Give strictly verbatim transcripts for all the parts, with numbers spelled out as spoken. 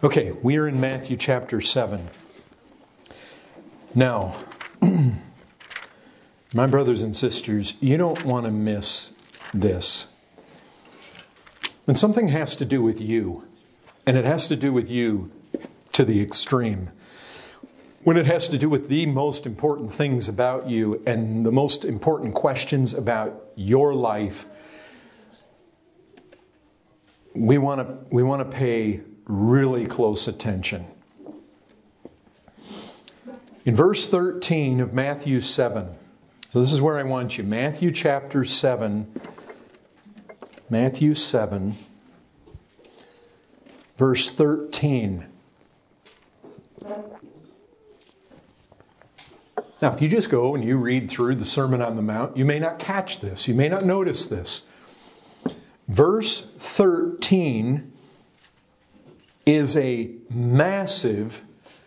Okay, we are in Matthew chapter seven. Now, my brothers and sisters, you don't want to miss this. When something has to do with you, and it has to do with you to the extreme, when it has to do with the most important things about you and the most important questions about your life, we want to we want to pay really close attention. In verse thirteen of Matthew seven, so this is where I want you, Matthew chapter seven, Matthew seven, verse thirteen. Now, if you just go and you read through the Sermon on the Mount, you may not catch this. You may not notice this. Verse thirteen is a massive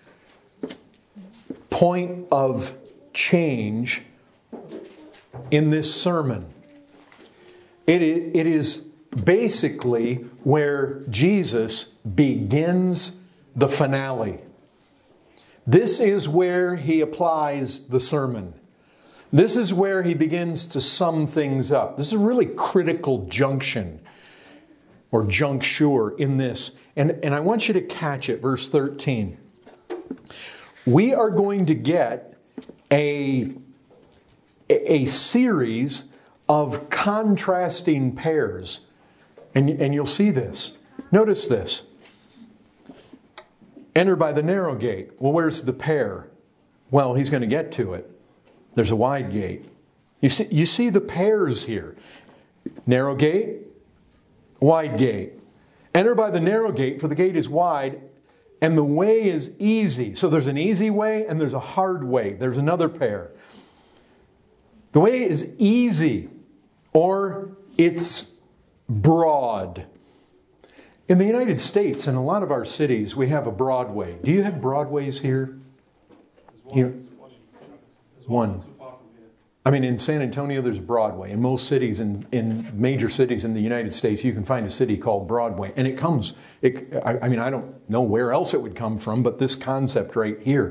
point of change in this sermon. It is basically where Jesus begins the finale. This is where he applies the sermon. This is where he begins to sum things up. This is a really critical junction or juncture in this. And, and I want you to catch it, verse thirteen. We are going to get a, a series of contrasting pairs. And, and you'll see this. Notice this. Enter by the narrow gate. Well, where's the pair? Well, he's going to get to it. There's a wide gate. You see, you see the pairs here. Narrow gate, wide gate. Enter by the narrow gate, for the gate is wide, and the way is easy. So there's an easy way and there's a hard way. There's another pair. The way is easy, or it's broad. In the United States, in a lot of our cities, we have a Broadway. Do you have Broadways here? Here? One. I mean, in San Antonio, there's Broadway. In most cities, in, in major cities in the United States, you can find a city called Broadway. And it comes, it, I, I mean, I don't know where else it would come from, but this concept right here.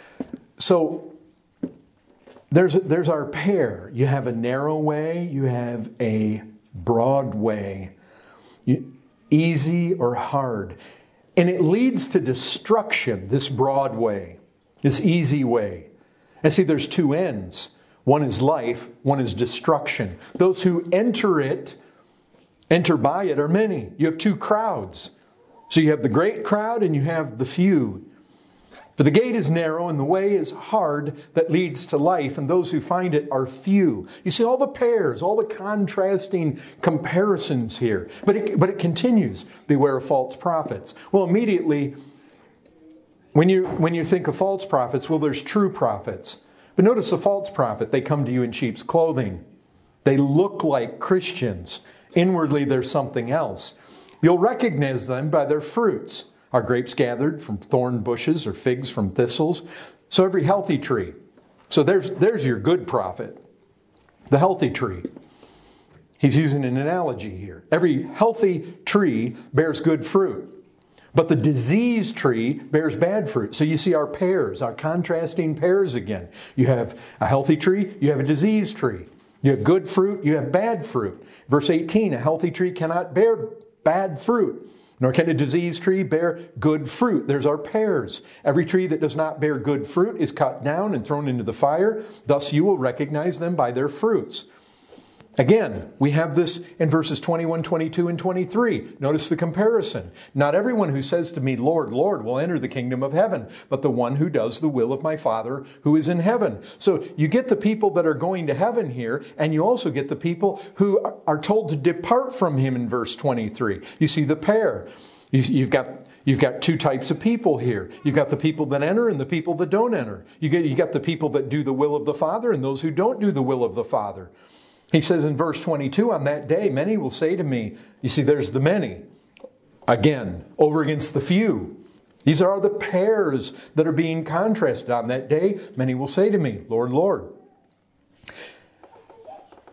So, there's, there's our pair. You have a narrow way, you have a broad way. You, easy or hard. And it leads to destruction, this broad way, this easy way. And see, there's two ends. One is life, one is destruction. Those who enter it, enter by it, are many. You have two crowds. So you have the great crowd and you have the few. For the gate is narrow and the way is hard that leads to life, and those who find it are few. You see all the pairs, all the contrasting comparisons here. But it, but it continues. Beware of false prophets. Well, immediately, when you, when you think of false prophets, well, there's true prophets. But notice the false prophet, they come to you in sheep's clothing. They look like Christians. Inwardly, they're something else. You'll recognize them by their fruits. Are grapes gathered from thorn bushes or figs from thistles? So every healthy tree. So there's, there's your good prophet. The healthy tree. He's using an analogy here. Every healthy tree bears good fruit. But the diseased tree bears bad fruit. So you see our pairs, our contrasting pairs again. You have a healthy tree, you have a diseased tree. You have good fruit, you have bad fruit. Verse eighteen, a healthy tree cannot bear bad fruit, nor can a diseased tree bear good fruit. There's our pairs. Every tree that does not bear good fruit is cut down and thrown into the fire. Thus you will recognize them by their fruits. Again, we have this in verses twenty-one, twenty-two, and twenty-three. Notice the comparison. Not everyone who says to me, Lord, Lord, will enter the kingdom of heaven, but the one who does the will of my Father who is in heaven. So you get the people that are going to heaven here, and you also get the people who are told to depart from him in verse twenty-three. You see the pair. You've got, you've got two types of people here. You've got the people that enter and the people that don't enter. You get, you got the people that do the will of the Father and those who don't do the will of the Father. He says in verse twenty-two, on that day, many will say to me, you see, there's the many. Again, over against the few. These are the pairs that are being contrasted on that day. Many will say to me, Lord, Lord.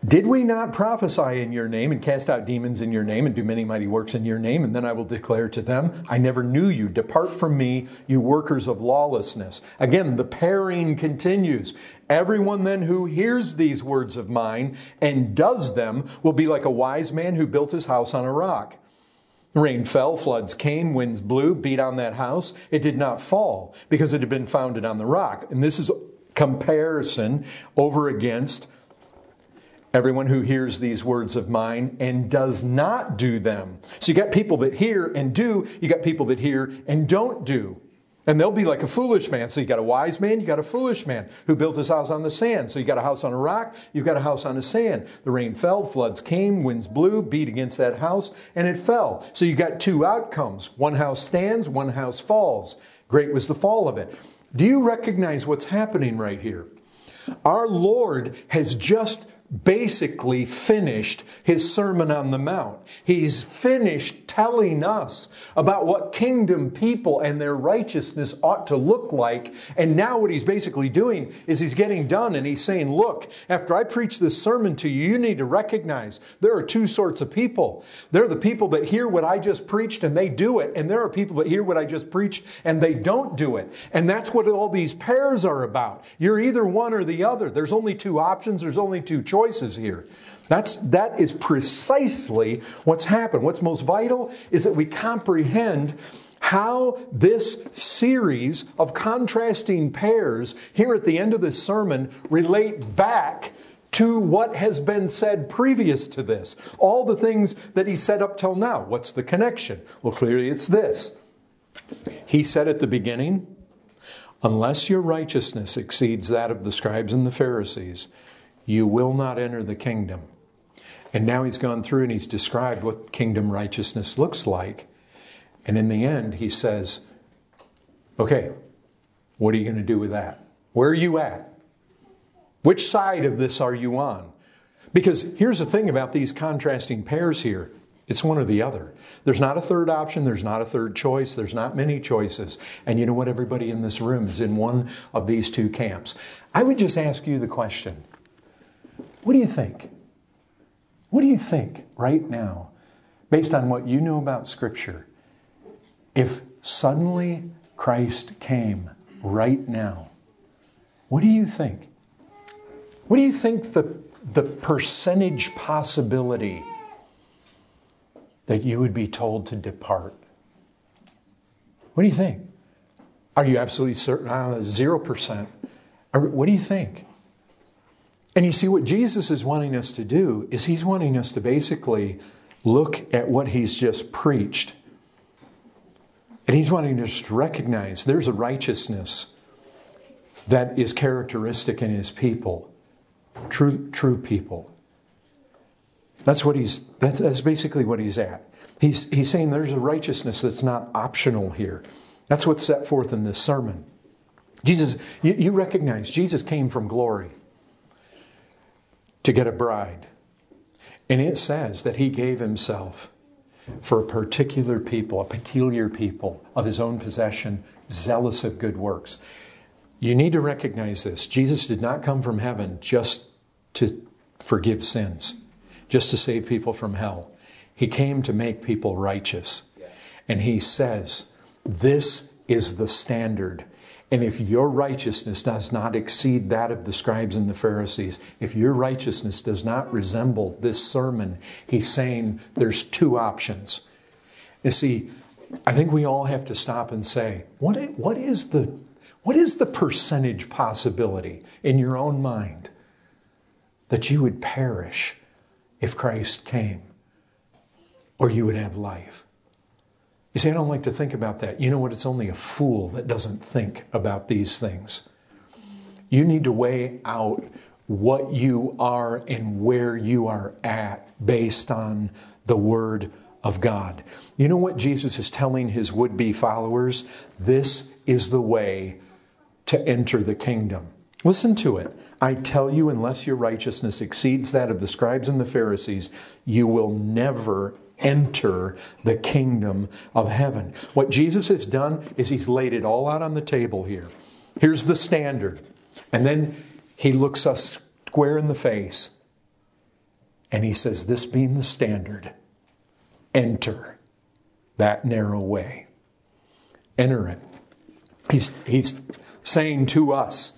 Did we not prophesy in your name and cast out demons in your name and do many mighty works in your name? And then I will declare to them, I never knew you. Depart from me, you workers of lawlessness. Again, the pairing continues. Everyone then who hears these words of mine and does them will be like a wise man who built his house on a rock. Rain fell, floods came, winds blew, beat on that house. It did not fall because it had been founded on the rock. And this is comparison over against everyone who hears these words of mine and does not do them. So you got people that hear and do. You got people that hear and don't do. And they'll be like a foolish man. So you got a wise man, you got a foolish man who built his house on the sand. So you got a house on a rock, you've got a house on the sand. The rain fell, floods came, winds blew, beat against that house, and it fell. So you got two outcomes. One house stands, one house falls. Great was the fall of it. Do you recognize what's happening right here? Our Lord has just basically finished his Sermon on the Mount. He's finished telling us about what kingdom people and their righteousness ought to look like. And now what he's basically doing is he's getting done and he's saying, look, after I preach this sermon to you, you need to recognize there are two sorts of people. There are the people that hear what I just preached and they do it. And there are people that hear what I just preached and they don't do it. And that's what all these pairs are about. You're either one or the other. There's only two options. There's only two choices. Choices here. That's, that is precisely what's happened. What's most vital is that we comprehend how this series of contrasting pairs here at the end of this sermon relate back to what has been said previous to this. All the things that he said up till now. What's the connection? Well, clearly it's this. He said at the beginning, unless your righteousness exceeds that of the scribes and the Pharisees, you will not enter the kingdom. And now he's gone through and he's described what kingdom righteousness looks like. And in the end, he says, okay, what are you going to do with that? Where are you at? Which side of this are you on? Because here's the thing about these contrasting pairs here. It's one or the other. There's not a third option. There's not a third choice. There's not many choices. And you know what? Everybody in this room is in one of these two camps. I would just ask you the question. What do you think? What do you think right now, based on what you know about Scripture, if suddenly Christ came right now? What do you think? What do you think the, the percentage possibility that you would be told to depart? What do you think? Are you absolutely certain? Uh, zero percent. Or what do you think? And you see, what Jesus is wanting us to do is he's wanting us to basically look at what he's just preached. And he's wanting us to recognize there's a righteousness that is characteristic in his people. True, true people. That's what he's, that's, that's basically what he's at. He's, he's saying there's a righteousness that's not optional here. That's what's set forth in this sermon. Jesus, you, you recognize Jesus came from glory to get a bride. And it says that he gave himself for a particular people, a peculiar people of his own possession, zealous of good works. You need to recognize this. Jesus did not come from heaven just to forgive sins, just to save people from hell. He came to make people righteous. And he says, this is the standard. And if your righteousness does not exceed that of the scribes and the Pharisees, if your righteousness does not resemble this sermon, he's saying there's two options. You see, I think we all have to stop and say, what, what is the, what is the percentage possibility in your own mind that you would perish if Christ came, or you would have life? You see, I don't like to think about that. You know what? It's only a fool that doesn't think about these things. You need to weigh out what you are and where you are at based on the Word of God. You know what Jesus is telling his would-be followers? This is the way to enter the kingdom. Listen to it. I tell you, unless your righteousness exceeds that of the scribes and the Pharisees, you will never enter the kingdom of heaven. What Jesus has done is he's laid it all out on the table here. Here's the standard. And then he looks us square in the face And he says, this being the standard, enter that narrow way. Enter it. He's, he's saying to us,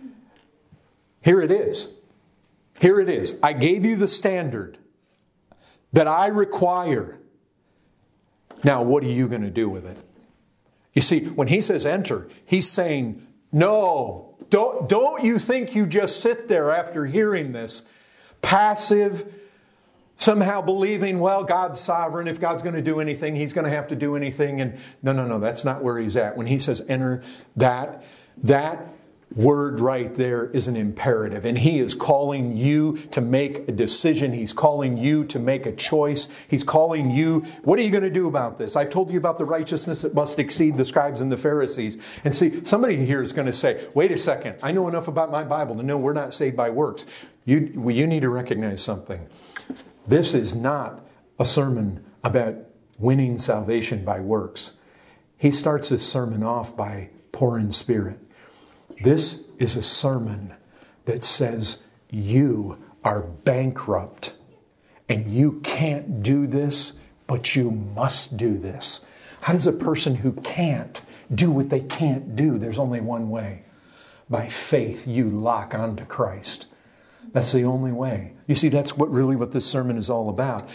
here it is. Here it is. I gave you the standard that I require. Now, what are you going to do with it? You see, when he says enter, he's saying, no, don't, don't you think you just sit there after hearing this, passive, somehow believing, well, God's sovereign. If God's going to do anything, He's going to have to do anything. And no, no, no, that's not where He's at. When He says enter, that, that word right there is an imperative. And He is calling you to make a decision. He's calling you to make a choice. He's calling you, what are you going to do about this? I've told you about the righteousness that must exceed the scribes and the Pharisees. And see, somebody here is going to say, wait a second, I know enough about my Bible to know we're not saved by works. You, well, you need to recognize something. This is not a sermon about winning salvation by works. He starts his sermon off by poor in spirit. This is a sermon that says you are bankrupt and you can't do this, but you must do this. How does a person who can't do what they can't do? There's only one way. By faith, you lock onto Christ. That's the only way. You see, that's what really what this sermon is all about.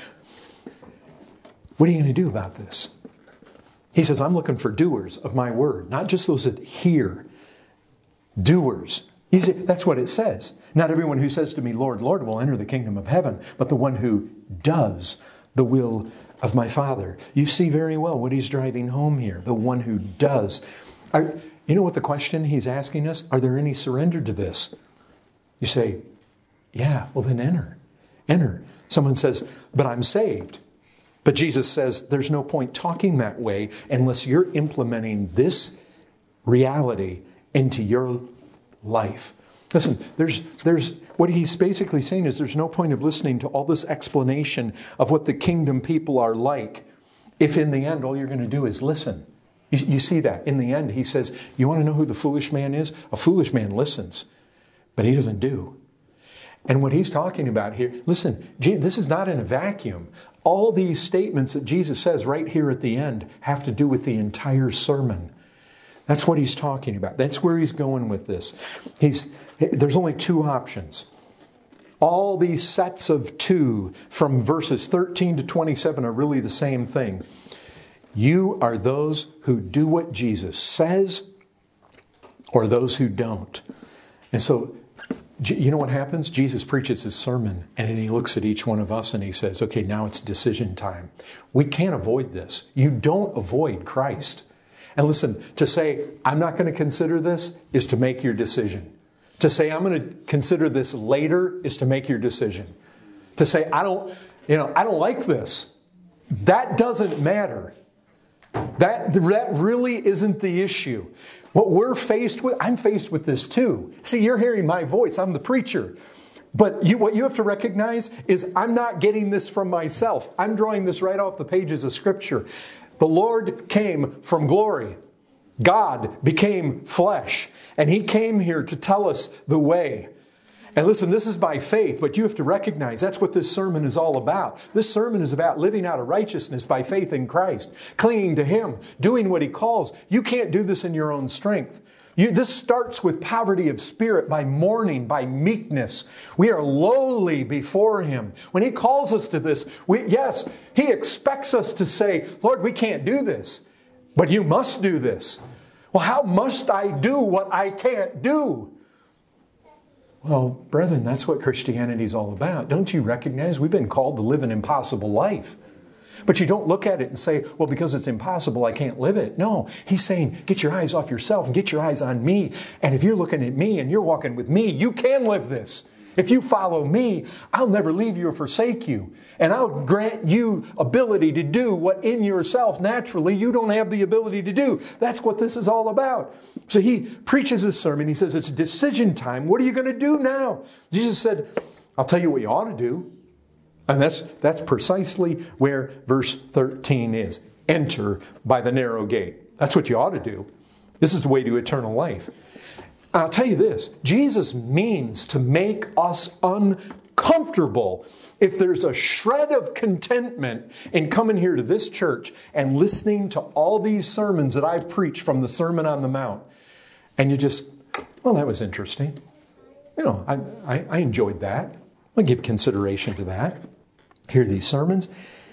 What are you going to do about this? He says, I'm looking for doers of my word, not just those that hear. Doers. You see, that's what it says. Not everyone who says to me, Lord, Lord, will enter the kingdom of heaven, but the one who does the will of my Father. You see very well what he's driving home here. The one who does. Are, you know what the question he's asking us? Are there any surrender to this? You say, yeah, well then enter. Enter. Someone says, but I'm saved. But Jesus says there's no point talking that way unless you're implementing this reality into your life. Listen, there's, there's, what he's basically saying is there's no point of listening to all this explanation of what the kingdom people are like if in the end all you're going to do is listen. You, you see that. In the end, he says, you want to know who the foolish man is? A foolish man listens, but he doesn't do. And what he's talking about here, listen, this is not in a vacuum. All these statements that Jesus says right here at the end have to do with the entire sermon. That's what he's talking about. That's where he's going with this. He's, there's only two options. All these sets of two from verses thirteen to twenty-seven are really the same thing. You are those who do what Jesus says or those who don't. And so, you know what happens? Jesus preaches his sermon and then he looks at each one of us and he says, okay, now it's decision time. We can't avoid this. You don't avoid Christ. And listen, to say, I'm not going to consider this is to make your decision. To say, I'm going to consider this later is to make your decision. To say, I don't, you know, I don't like this. That doesn't matter. That, that really isn't the issue. What we're faced with, I'm faced with this too. See, you're hearing my voice. I'm the preacher. But you, what you have to recognize is I'm not getting this from myself. I'm drawing this right off the pages of Scripture. The Lord came from glory. God became flesh. And He came here to tell us the way. And listen, this is by faith, but you have to recognize that's what this sermon is all about. This sermon is about living out of righteousness by faith in Christ, clinging to Him, doing what He calls. You can't do this in your own strength. You, this starts with poverty of spirit, by mourning, by meekness. We are lowly before Him. When He calls us to this, we, yes, He expects us to say, Lord, we can't do this, but you must do this. Well, how must I do what I can't do? Well, brethren, that's what Christianity is all about. Don't you recognize we've been called to live an impossible life? But you don't look at it and say, well, because it's impossible, I can't live it. No, He's saying, get your eyes off yourself and get your eyes on me. And if you're looking at me and you're walking with me, you can live this. If you follow me, I'll never leave you or forsake you. And I'll grant you ability to do what in yourself naturally you don't have the ability to do. That's what this is all about. So he preaches this sermon. He says, it's decision time. What are you going to do now? Jesus said, I'll tell you what you ought to do. And that's, that's precisely where verse thirteen is. Enter by the narrow gate. That's what you ought to do. This is the way to eternal life. I'll tell you this, Jesus means to make us comfortable, if there's a shred of contentment in coming here to this church and listening to all these sermons that I've preached from the Sermon on the Mount, and you just, well, that was interesting. You know, I, I, I enjoyed that. I give consideration to that. Hear these sermons.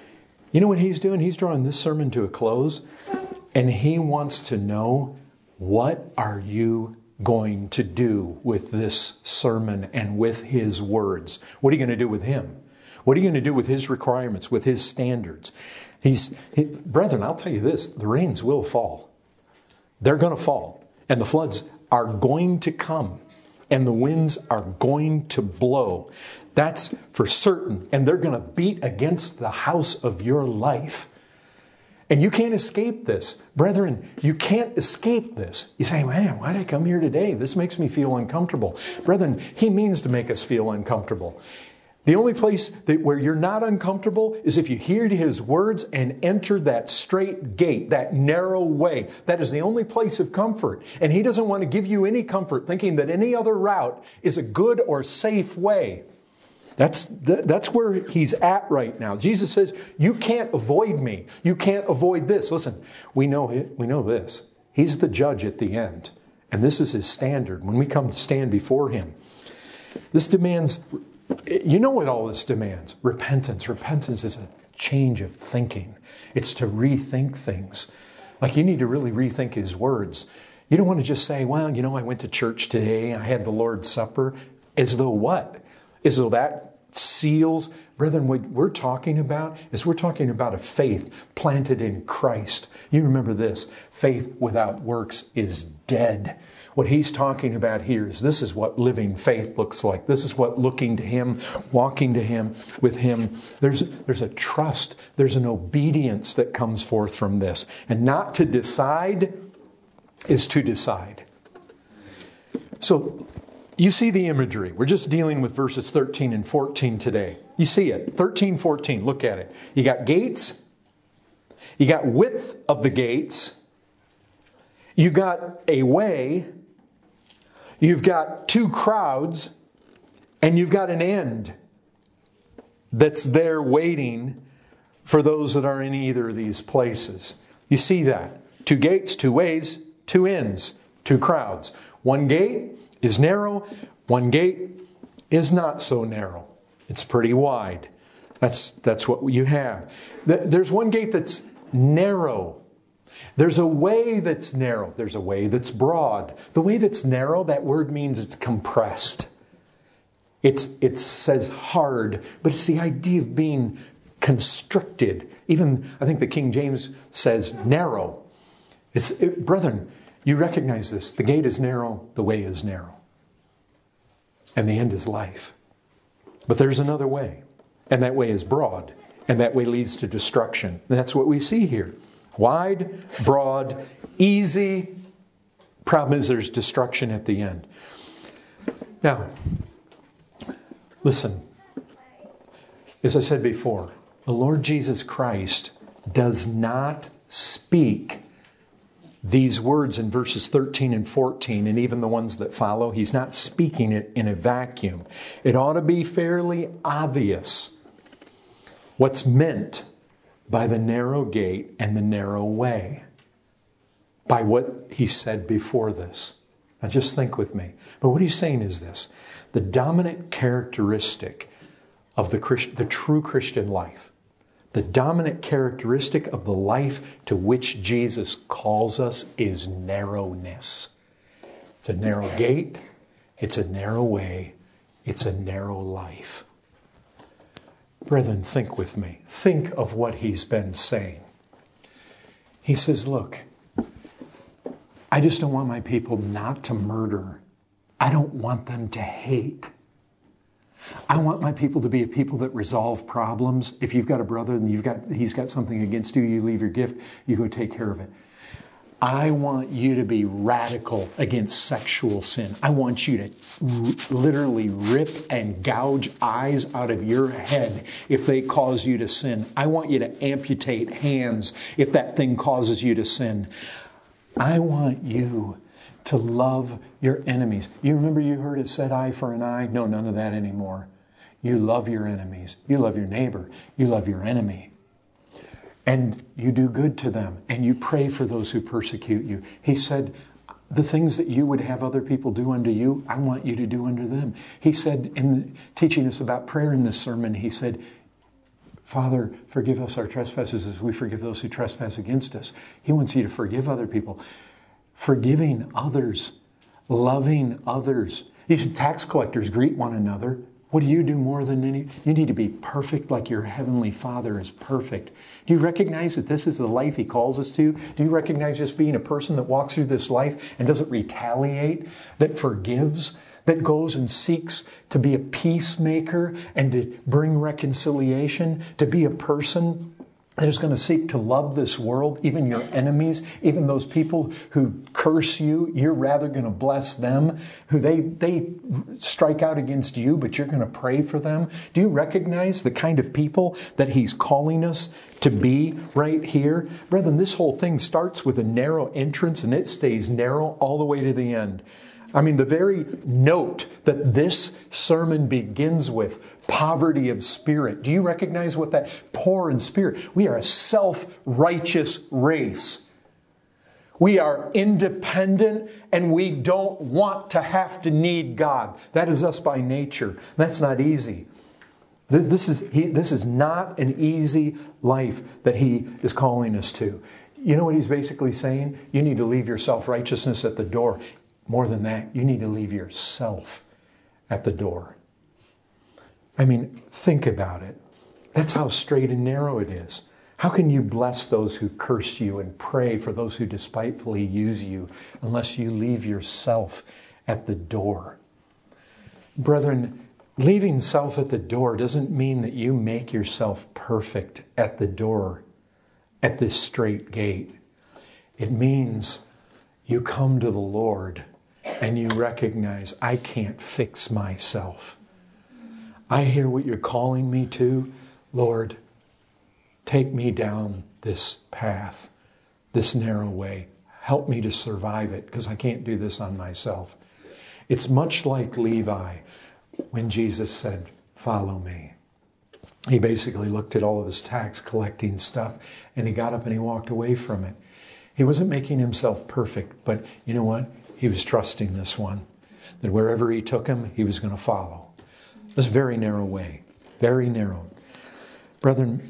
You know what he's doing? He's drawing this sermon to a close, and he wants to know, what are you going to do with this sermon and with his words? What are you going to do with him? What are you going to do with his requirements, with his standards? He's, he, brethren, I'll tell you this, the rains will fall. They're going to fall. And the floods are going to come. And the winds are going to blow. That's for certain. And they're going to beat against the house of your life. And you can't escape this. Brethren, you can't escape this. You say, man, why did I come here today? This makes me feel uncomfortable. Brethren, he means to make us feel uncomfortable. The only place that where you're not uncomfortable is if you hear his words and enter that straight gate, that narrow way. That is the only place of comfort. And he doesn't want to give you any comfort thinking that any other route is a good or safe way. That's, that's where he's at right now. Jesus says, you can't avoid me. You can't avoid this. Listen, we know, we know this. He's the judge at the end. And this is his standard. When we come to stand before him, this demands, you know what all this demands? Repentance. Repentance is a change of thinking. It's to rethink things. Like you need to really rethink his words. You don't want to just say, well, you know, I went to church today. I had the Lord's Supper. As though what? As though that seals. Brethren, what we're talking about is we're talking about a faith planted in Christ. You remember this, faith without works is dead. What he's talking about here is this is what living faith looks like. This is what looking to him, walking to him, with him. There's, there's a trust. There's an obedience that comes forth from this. And not to decide is to decide. So, you see the imagery. We're just dealing with verses thirteen and fourteen today. You see it. thirteen, fourteen. Look at it. You got gates. You got width of the gates. You got a way. You've got two crowds. And you've got an end that's there waiting for those that are in either of these places. You see that. Two gates, two ways, two ends, two crowds. One gate is narrow. One gate is not so narrow. It's pretty wide. That's, that's what you have. There's one gate that's narrow. There's a way that's narrow. There's a way that's broad. The way that's narrow, that word means it's compressed. It's, it says hard, but it's the idea of being constricted. Even, I think the King James says narrow. It's, it, brethren, you recognize this. The gate is narrow, the way is narrow. And the end is life. But there's another way. And that way is broad. And that way leads to destruction. And that's what we see here. Wide, broad, easy. Problem is there's destruction at the end. Now, listen. As I said before, the Lord Jesus Christ does not speak these words in verses thirteen and fourteen, and even the ones that follow. He's not speaking it in a vacuum. It ought to be fairly obvious what's meant by the narrow gate and the narrow way, by what he said before this. Now just think with me. But what he's saying is this: the dominant characteristic of the Christ, the true Christian life, the dominant characteristic of the life to which Jesus calls us is narrowness. It's a narrow gate. It's a narrow way. It's a narrow life. Brethren, think with me. Think of what he's been saying. He says, look, I just don't want my people not to murder. I don't want them to hate. I want my people to be a people that resolve problems. If you've got a brother and you've got he's got something against you, you leave your gift, you go take care of it. I want you to be radical against sexual sin. I want you to r- literally rip and gouge eyes out of your head if they cause you to sin. I want you to amputate hands if that thing causes you to sin. I want you to love your enemies. You remember you heard it said eye for an eye? No, none of that anymore. You love your enemies. You love your neighbor. You love your enemy. And you do good to them. And you pray for those who persecute you. He said, the things that you would have other people do unto you, I want you to do unto them. He said, in teaching us about prayer in this sermon, he said, Father, forgive us our trespasses as we forgive those who trespass against us. He wants you to forgive other people. Forgiving others. Loving others. These tax collectors greet one another. What do you do more than any? You need to be perfect like your heavenly Father is perfect. Do you recognize that this is the life He calls us to? Do you recognize just being a person that walks through this life and doesn't retaliate, that forgives, that goes and seeks to be a peacemaker and to bring reconciliation, to be a person that is going to seek to love this world, even your enemies, even those people who curse you, you're rather going to bless them, who they, they strike out against you, but you're going to pray for them. Do you recognize the kind of people that He's calling us to be right here? Brethren, this whole thing starts with a narrow entrance and it stays narrow all the way to the end. I mean, the very note that this sermon begins with, poverty of spirit. Do you recognize what that poor in spirit? We are a self-righteous race. We are independent and we don't want to have to need God. That is us by nature. That's not easy. This is, he, this is not an easy life that He is calling us to. You know what He's basically saying? You need to leave your self-righteousness at the door. More than that, you need to leave yourself at the door. I mean, think about it. That's how straight and narrow it is. How can you bless those who curse you and pray for those who despitefully use you unless you leave yourself at the door? Brethren, leaving self at the door doesn't mean that you make yourself perfect at the door, at this straight gate. It means you come to the Lord and you recognize, I can't fix myself. I hear what you're calling me to. Lord, take me down this path, this narrow way. Help me to survive it because I can't do this on myself. It's much like Levi when Jesus said, follow me. He basically looked at all of his tax collecting stuff and he got up and he walked away from it. He wasn't making himself perfect, but you know what? He was trusting this one, that wherever he took him, he was going to follow. It was a very narrow way, very narrow. Brethren,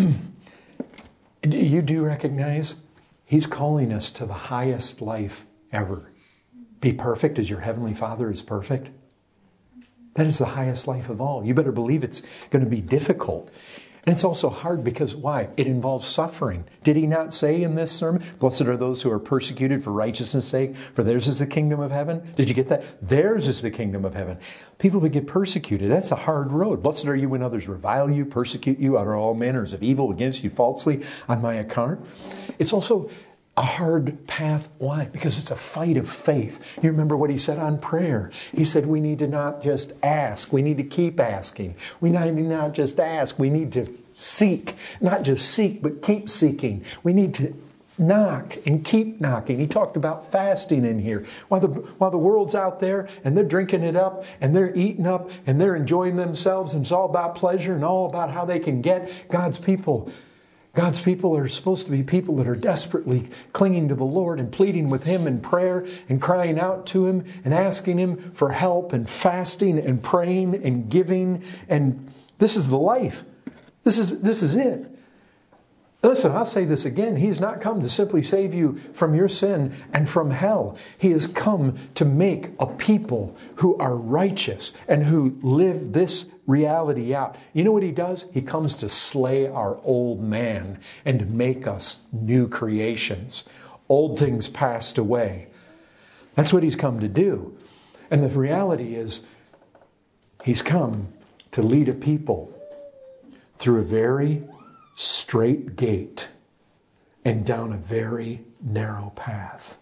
you do recognize He's calling us to the highest life ever. Be perfect as your Heavenly Father is perfect. That is the highest life of all. You better believe it's going to be difficult. And it's also hard because, why? It involves suffering. Did He not say in this sermon, blessed are those who are persecuted for righteousness' sake, for theirs is the kingdom of heaven? Did you get that? Theirs is the kingdom of heaven. People that get persecuted, that's a hard road. Blessed are you when others revile you, persecute you, utter all manners of evil against you falsely on my account. It's also a hard path. Why? Because it's a fight of faith. You remember what He said on prayer. He said we need to not just ask. We need to keep asking. We need to not just ask. We need to seek. Not just seek, but keep seeking. We need to knock and keep knocking. He talked about fasting in here. While the, while the world's out there and they're drinking it up and they're eating up and they're enjoying themselves and it's all about pleasure and all about how they can get God's people. God's people are supposed to be people that are desperately clinging to the Lord and pleading with Him in prayer and crying out to Him and asking Him for help and fasting and praying and giving. And this is the life. This is, this is it. Listen, I'll say this again. He has not come to simply save you from your sin and from hell. He has come to make a people who are righteous and who live this reality out. You know what He does? He comes to slay our old man and to make us new creations. Old things passed away. That's what He's come to do. And the reality is, He's come to lead a people through a very straight gate and down a very narrow path.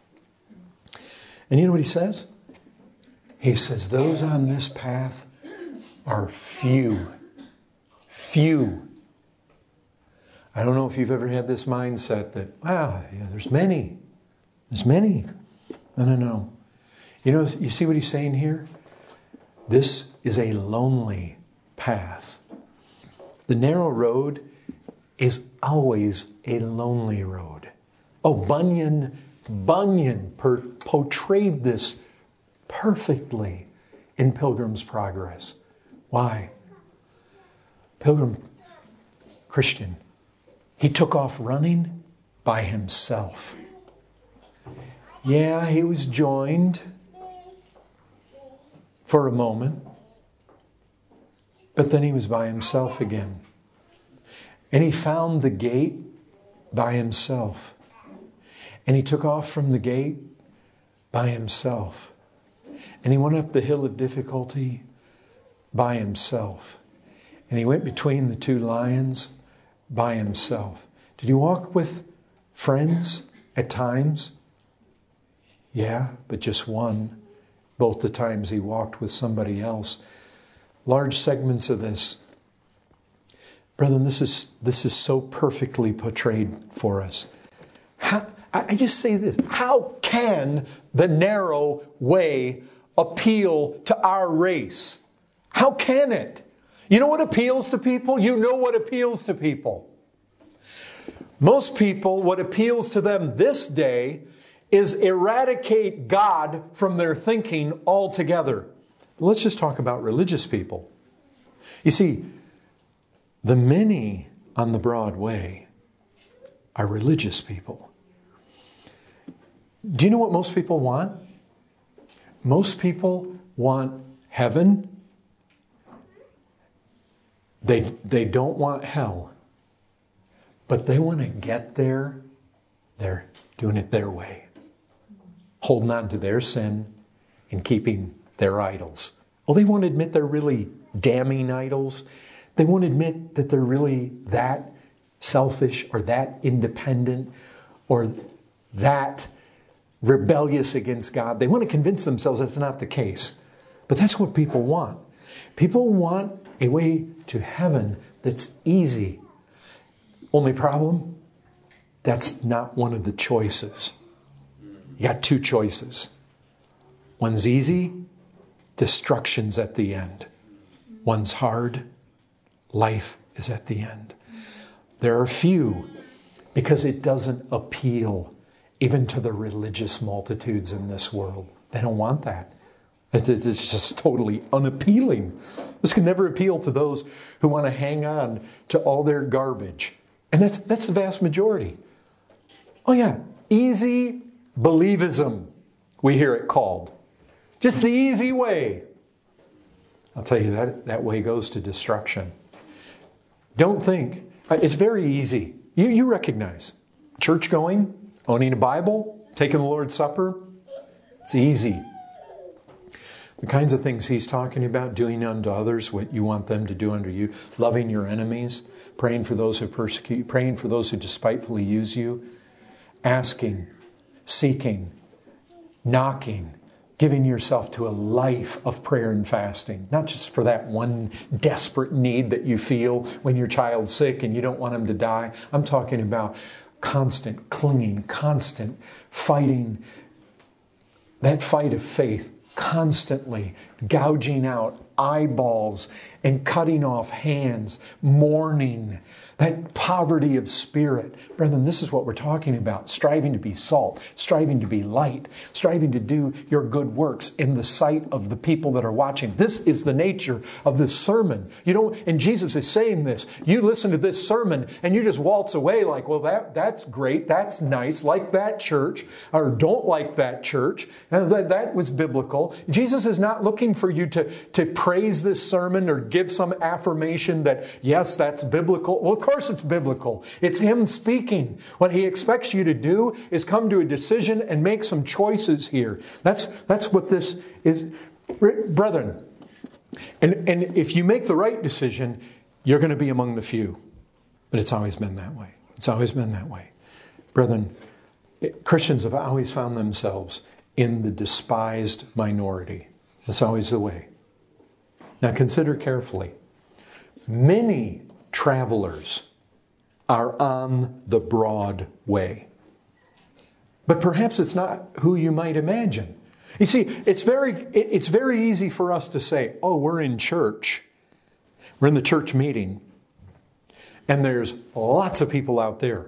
And you know what He says? He says those on this path are few. Few. I don't know if you've ever had this mindset that, wow, yeah, there's many. There's many. No, no, no. You know, you see what He's saying here? This is a lonely path. The narrow road is always a lonely road. Oh, Bunyan, Bunyan per- portrayed this perfectly in Pilgrim's Progress. Why? Pilgrim Christian, he took off running by himself. Yeah, he was joined for a moment, but then he was by himself again. And he found the gate by himself. And he took off from the gate by himself. And he went up the hill of difficulty by himself. And he went between the two lions by himself. Did he walk with friends at times? Yeah, but just one. Both the times he walked with somebody else. Large segments of this. Brethren, this is this is so perfectly portrayed for us. How, I just say this. How can the narrow way appeal to our race? How can it? You know what appeals to people? You know what appeals to people. Most people, what appeals to them this day is eradicate God from their thinking altogether. Let's just talk about religious people. You see, the many on the broad way are religious people. Do you know what most people want? Most people want heaven. They, they don't want hell. But they want to get there. They're doing it their way. Holding on to their sin and keeping their idols. Oh, they won't admit they're really damning idols. They won't admit that they're really that selfish or that independent or that rebellious against God. They want to convince themselves that's not the case. But that's what people want. People want a way to heaven that's easy. Only problem, that's not one of the choices. You got two choices. One's easy, destruction's at the end. One's hard, life is at the end. There are few, because it doesn't appeal even to the religious multitudes in this world. They don't want that. It's just totally unappealing. This can never appeal to those who want to hang on to all their garbage. And that's, that's the vast majority. Oh yeah, easy believism, we hear it called. Just the easy way. I'll tell you, that, that way goes to destruction. Don't think. It's very easy. You, you recognize. Church going, owning a Bible, taking the Lord's Supper. It's easy. The kinds of things he's talking about, doing unto others what you want them to do unto you, loving your enemies, praying for those who persecute you, praying for those who despitefully use you, asking, seeking, knocking, giving yourself to a life of prayer and fasting. Not just for that one desperate need that you feel when your child's sick and you don't want him to die. I'm talking about constant clinging, constant fighting, that fight of faith, constantly gouging out eyeballs and cutting off hands, mourning, that poverty of spirit. Brethren, this is what we're talking about. Striving to be salt, striving to be light, striving to do your good works in the sight of the people that are watching. This is the nature of this sermon. You don't, and Jesus is saying this. You listen to this sermon and you just waltz away like, well, that, that's great, that's nice, like that church, or don't like that church. And that, that was biblical. Jesus is not looking for you to, to praise this sermon or give some affirmation that, yes, that's biblical. Well, of course it's biblical. It's Him speaking. What He expects you to do is come to a decision and make some choices here. That's, that's what this is. Brethren, and, and if you make the right decision, you're going to be among the few. But it's always been that way. It's always been that way. Brethren, Christians have always found themselves in the despised minority. That's always the way. Now consider carefully. Many travelers are on the broad way. But perhaps it's not who you might imagine. You see, it's very, it's very easy for us to say, oh, we're in church. We're in the church meeting, and there's lots of people out there.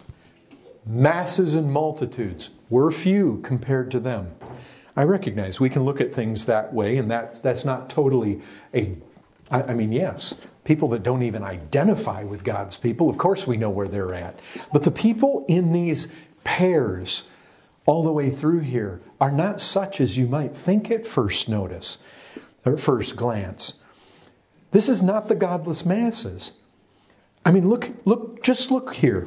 Masses and multitudes. We're few compared to them. I recognize we can look at things that way, and that's, that's not totally a... I, I mean, yes, people that don't even identify with God's people, of course we know where they're at. But the people in these pairs all the way through here are not such as you might think at first notice, or at first glance. This is not the godless masses. I mean, look, look, just look here.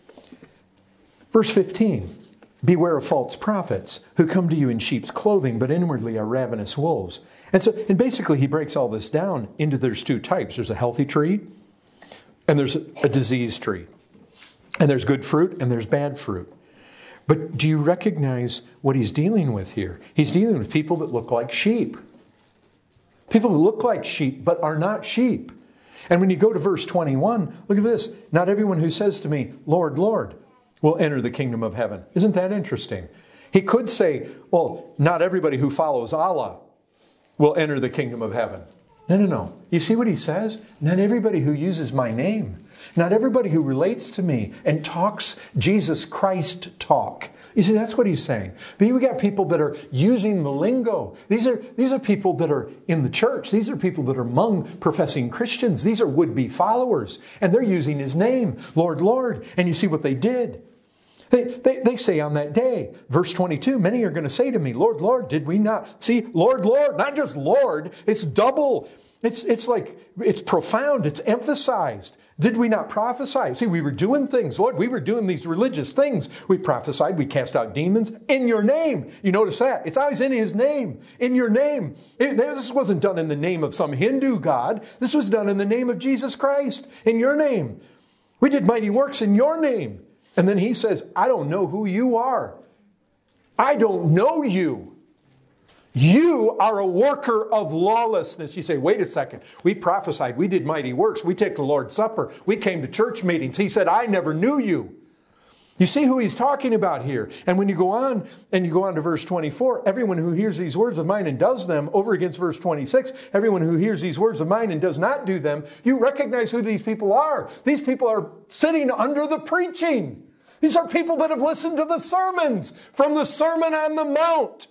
Verse fifteen, beware of false prophets who come to you in sheep's clothing, but inwardly are ravenous wolves. And so, and basically he breaks all this down into there's two types. There's a healthy tree and there's a diseased tree. And there's good fruit and there's bad fruit. But do you recognize what he's dealing with here? He's dealing with people that look like sheep. People that look like sheep but are not sheep. And when you go to verse twenty-one, look at this. Not everyone who says to me, Lord, Lord, will enter the kingdom of heaven. Isn't that interesting? He could say, well, not everybody who follows Allah will enter the kingdom of heaven. No, no, no. You see what he says? Not everybody who uses my name. Not everybody who relates to me and talks Jesus Christ talk. You see, that's what he's saying. But we got people that are using the lingo. These are, these are people that are in the church. These are people that are among professing Christians. These are would-be followers. And they're using his name, Lord, Lord. And you see what they did. They, they, they say on that day, verse twenty-two, many are going to say to me, Lord, Lord, did we not? See, Lord, Lord, not just Lord, it's double. It's, it's like, it's profound, it's emphasized. Did we not prophesy? See, we were doing things, Lord, we were doing these religious things. We prophesied, we cast out demons in your name. You notice that? It's always in his name, in your name. It, this wasn't done in the name of some Hindu god. This was done in the name of Jesus Christ, in your name. We did mighty works in your name. And then he says, I don't know who you are. I don't know you. You are a worker of lawlessness. You say, wait a second. We prophesied. We did mighty works. We take the Lord's Supper. We came to church meetings. He said, I never knew you. You see who he's talking about here. And when you go on, and you go on to verse twenty-four, everyone who hears these words of mine and does them, over against verse twenty-six, everyone who hears these words of mine and does not do them, you recognize who these people are. These people are sitting under the preaching. These are people that have listened to the sermons from the Sermon on the Mount.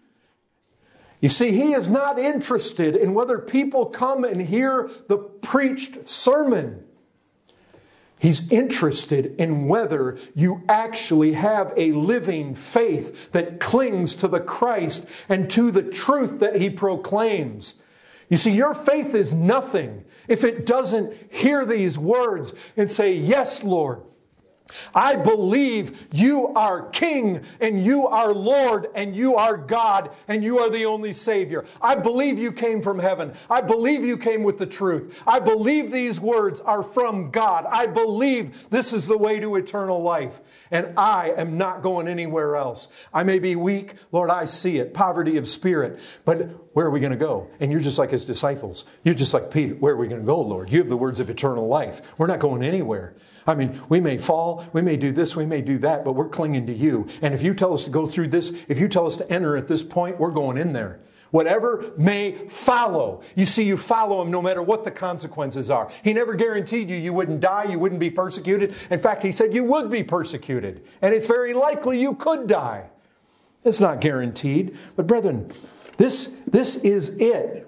You see, he is not interested in whether people come and hear the preached sermon. He's interested in whether you actually have a living faith that clings to the Christ and to the truth that he proclaims. You see, your faith is nothing if it doesn't hear these words and say, yes, Lord. I believe you are King and you are Lord and you are God and you are the only Savior. I believe you came from heaven. I believe you came with the truth. I believe these words are from God. I believe this is the way to eternal life. And I am not going anywhere else. I may be weak. Lord, I see it. Poverty of spirit. But where are we going to go? And you're just like his disciples. You're just like Peter. Where are we going to go, Lord? You have the words of eternal life. We're not going anywhere. I mean, we may fall, we may do this, we may do that, but we're clinging to you. And if you tell us to go through this, if you tell us to enter at this point, we're going in there. Whatever may follow. You see, you follow him no matter what the consequences are. He never guaranteed you you wouldn't die, you wouldn't be persecuted. In fact, he said you would be persecuted. And it's very likely you could die. It's not guaranteed. But brethren, this, this is it.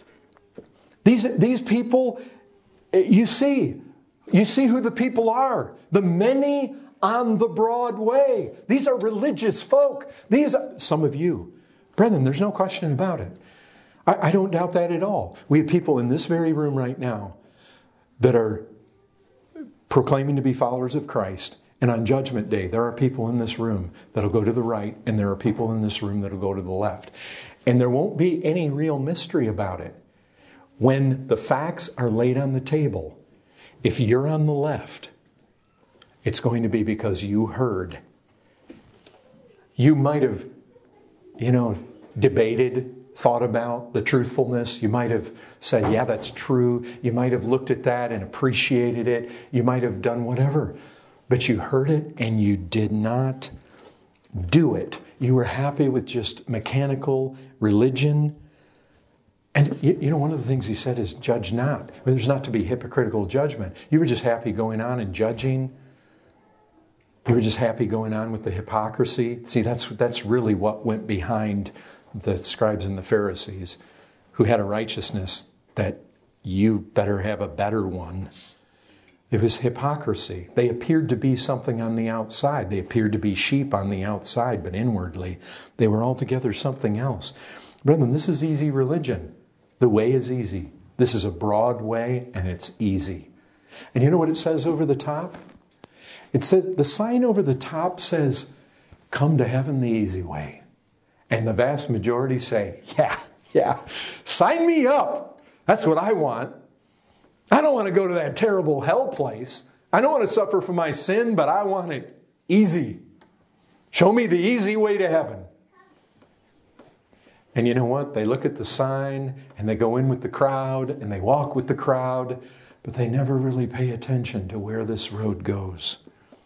These, these people, you see... You see who the people are. The many on the broad way. These are religious folk. These are, some of you. Brethren, there's no question about it. I, I don't doubt that at all. We have people in this very room right now that are proclaiming to be followers of Christ. And on Judgment Day, there are people in this room that'll go to the right, and there are people in this room that'll go to the left. And there won't be any real mystery about it. When the facts are laid on the table, if you're on the left, it's going to be because you heard. You might have, you know, debated, thought about the truthfulness. You might have said, yeah, that's true. You might have looked at that and appreciated it. You might have done whatever. But you heard it and you did not do it. You were happy with just mechanical religion. And you, you know, one of the things he said is judge not. I mean, there's not to be hypocritical judgment. You were just happy going on and judging. You were just happy going on with the hypocrisy. See, that's, that's really what went behind the scribes and the Pharisees, who had a righteousness that you better have a better one. It was hypocrisy. They appeared to be something on the outside. They appeared to be sheep on the outside, but inwardly, they were altogether something else. Brethren, this is easy religion. The way is easy. This is a broad way, and it's easy. And you know what it says over the top? It says, the sign over the top says, come to heaven the easy way. And the vast majority say, yeah, yeah, sign me up. That's what I want. I don't want to go to that terrible hell place. I don't want to suffer for my sin, but I want it easy. Show me the easy way to heaven. And you know what? They look at the sign and they go in with the crowd and they walk with the crowd, but they never really pay attention to where this road goes.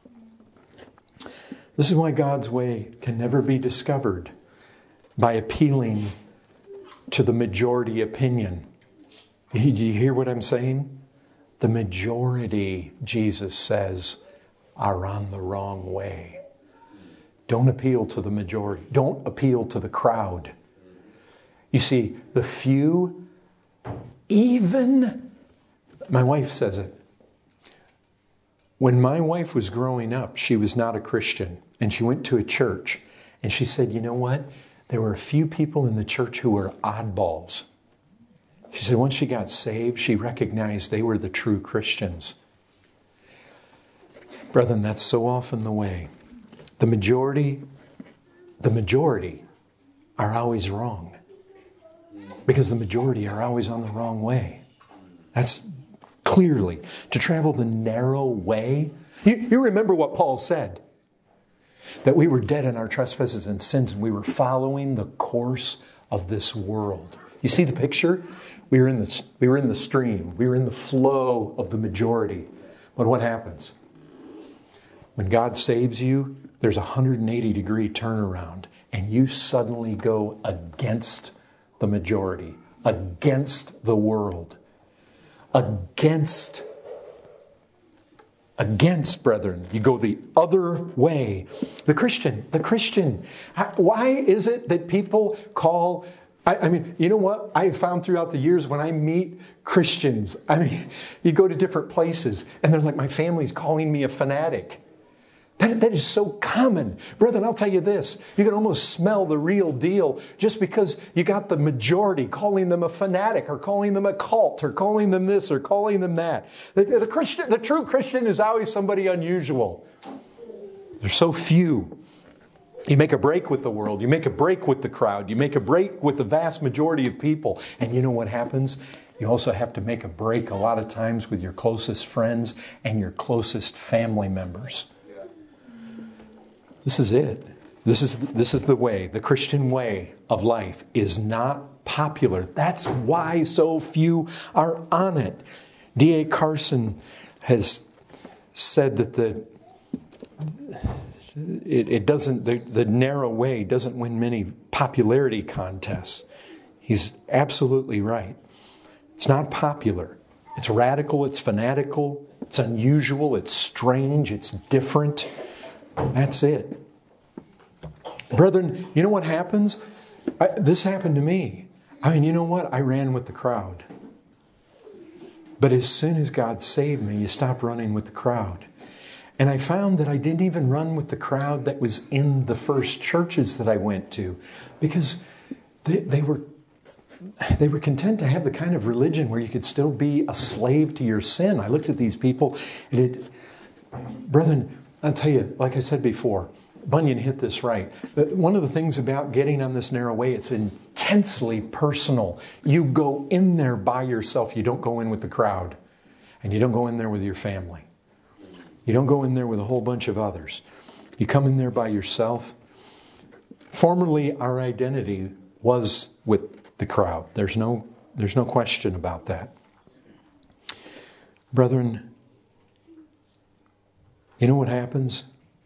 This is why God's way can never be discovered by appealing to the majority opinion. Do you hear what I'm saying? The majority, Jesus says, are on the wrong way. Don't appeal to the majority. Don't appeal to the crowd. You see, the few, even, my wife says it. When my wife was growing up, she was not a Christian, and she went to a church, and she said, you know what? There were a few people in the church who were oddballs. She said once she got saved, she recognized they were the true Christians. Brethren, that's so often the way. The majority, the majority are always wrong. Because the majority are always on the wrong way. That's clearly to travel the narrow way. You, you remember what Paul said. That we were dead in our trespasses and sins, and we were following the course of this world. You see the picture? We were in the, we were in the stream. We were in the flow of the majority. But what happens? When God saves you, there's a one hundred eighty degree turnaround. And you suddenly go against the majority. Against the world. Against. Against, brethren. You go the other way. The Christian. The Christian. Why is it that people call... I, I mean, you know what I have found throughout the years when I meet Christians, I mean, you go to different places and they're like, my family's calling me a fanatic. That, that is so common. Brethren, I'll tell you this. You can almost smell the real deal just because you got the majority calling them a fanatic or calling them a cult or calling them this or calling them that. The, the Christian, the true Christian is always somebody unusual. There's so few. You make a break with the world. You make a break with the crowd. You make a break with the vast majority of people. And you know what happens? You also have to make a break a lot of times with your closest friends and your closest family members. This is it. This is, this is the way. The Christian way of life is not popular. That's why so few are on it. D A Carson has said that the... It, it doesn't, the, the narrow way doesn't win many popularity contests. He's absolutely right. It's not popular. It's radical, it's fanatical, it's unusual, it's strange, it's different. That's it. Brethren, you know what happens? I, this happened to me. I mean, you know what? I ran with the crowd. But as soon as God saved me, you stop running with the crowd. And I found that I didn't even run with the crowd that was in the first churches that I went to, because they, they were they were content to have the kind of religion where you could still be a slave to your sin. I looked at these people, and it, brethren, I'll tell you, like I said before, Bunyan hit this right. But one of the things about getting on this narrow way, it's intensely personal. You go in there by yourself. You don't go in with the crowd, and you don't go in there with your family. You don't go in there with a whole bunch of others. You come in there by yourself. Formerly, our identity was with the crowd. There's no, there's no question about that. Brethren, you know what happens?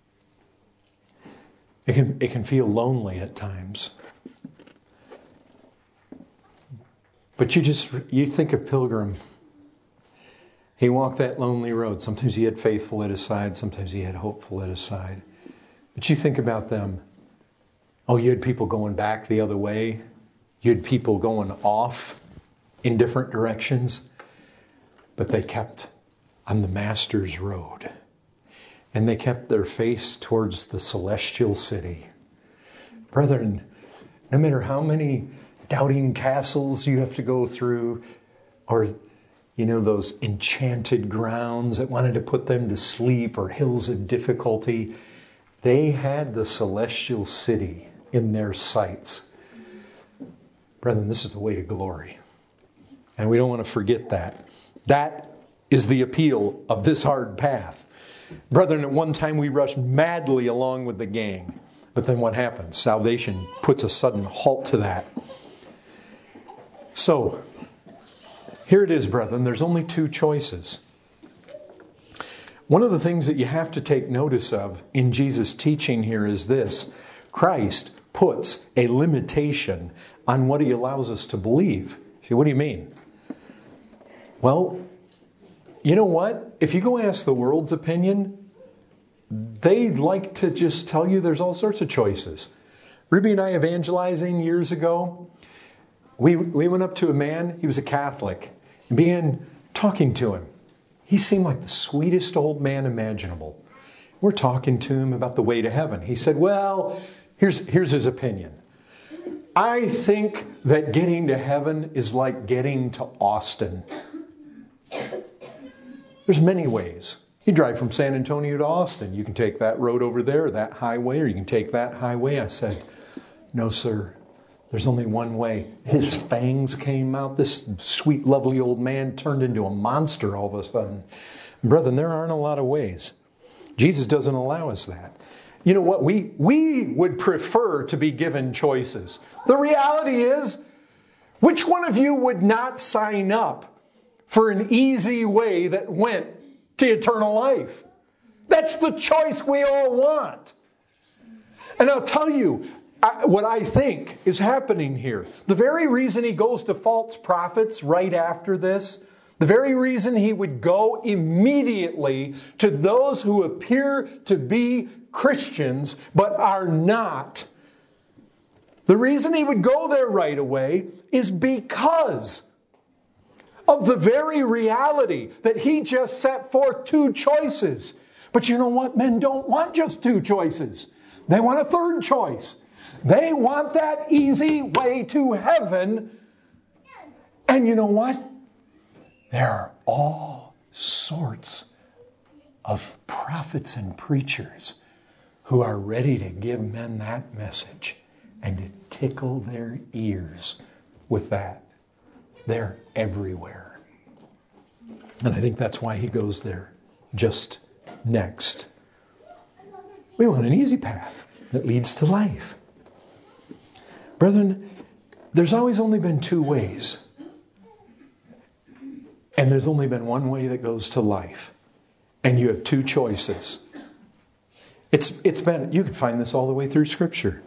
It can, it can feel lonely at times. But you just, you think of Pilgrim. He walked that lonely road. Sometimes he had faithful at his side. Sometimes he had hopeful at his side. But you think about them. Oh, you had people going back the other way. You had people going off in different directions. But they kept on the Master's road. And they kept their face towards the celestial city. Brethren, no matter how many doubting castles you have to go through, or, you know, those enchanted grounds that wanted to put them to sleep, or hills of difficulty, they had the celestial city in their sights. Brethren, this is the way to glory. And we don't want to forget that. That is the appeal of this hard path. Brethren, at one time we rushed madly along with the gang. But then what happens? Salvation puts a sudden halt to that. So, here it is, brethren. There's only two choices. One of the things that you have to take notice of in Jesus' teaching here is this. Christ puts a limitation on what he allows us to believe. See, what do you mean? Well, you know what? If you go ask the world's opinion, they like to just tell you there's all sorts of choices. Ruby and I evangelizing years ago, we, we went up to a man, he was a Catholic, and began talking to him. He seemed like the sweetest old man imaginable. We're talking to him about the way to heaven. He said, well, here's, here's his opinion. I think that getting to heaven is like getting to Austin. There's many ways. You drive from San Antonio to Austin. You can take that road over there, that highway, or you can take that highway. I said, no, sir. There's only one way. His fangs came out. This sweet, lovely old man turned into a monster all of a sudden. Brethren, there aren't a lot of ways. Jesus doesn't allow us that. You know what? We, we would prefer to be given choices. The reality is, which one of you would not sign up for an easy way that went to eternal life? That's the choice we all want. And I'll tell you I, what I think is happening here. The very reason he goes to false prophets right after this, the very reason he would go immediately to those who appear to be Christians but are not, the reason he would go there right away is because of the very reality that he just set forth two choices. But you know what? Men don't want just two choices. They want a third choice. They want that easy way to heaven. And you know what? There are all sorts of prophets and preachers who are ready to give men that message and to tickle their ears with that. They're everywhere. And I think that's why he goes there just next. We want an easy path that leads to life. Brethren, there's always only been two ways. And there's only been one way that goes to life. And you have two choices. It's, it's been, you can find this all the way through Scripture.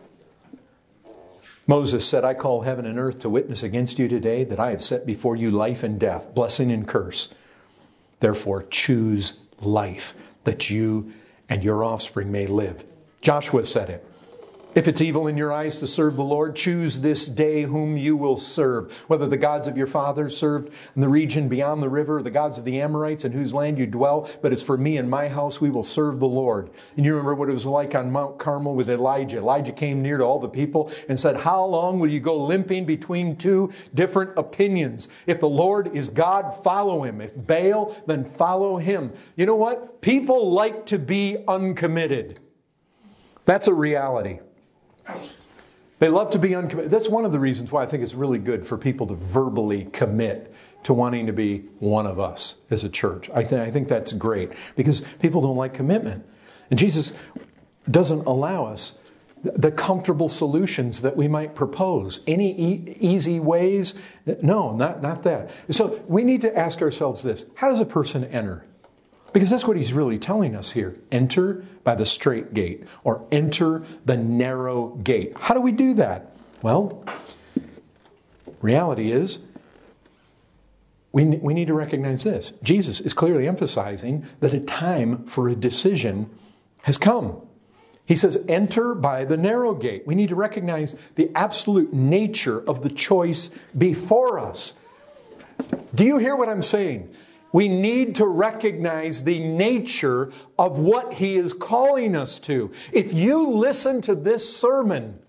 Moses said, I call heaven and earth to witness against you today that I have set before you life and death, blessing and curse. Therefore, choose life, that you and your offspring may live. Joshua said it. If it's evil in your eyes to serve the Lord, choose this day whom you will serve. Whether the gods of your fathers served in the region beyond the river, or the gods of the Amorites in whose land you dwell. But as for me and my house, we will serve the Lord. And you remember what it was like on Mount Carmel with Elijah. Elijah came near to all the people and said, how long will you go limping between two different opinions? If the Lord is God, follow him. If Baal, then follow him. You know what? People like to be uncommitted. That's a reality. They love to be uncommitted. That's one of the reasons why I think it's really good for people to verbally commit to wanting to be one of us as a church. I, th- I think that's great because people don't like commitment. And Jesus doesn't allow us the comfortable solutions that we might propose. Any e- easy ways? No, not, not that. So we need to ask ourselves this. How does a person enter? Because that's what he's really telling us here. Enter by the straight gate, or enter the narrow gate. How do we do that? Well, reality is, we, we need to recognize this. Jesus is clearly emphasizing that a time for a decision has come. He says, enter by the narrow gate. We need to recognize the absolute nature of the choice before us. Do you hear what I'm saying? We need to recognize the nature of what He is calling us to. If you listen to this sermon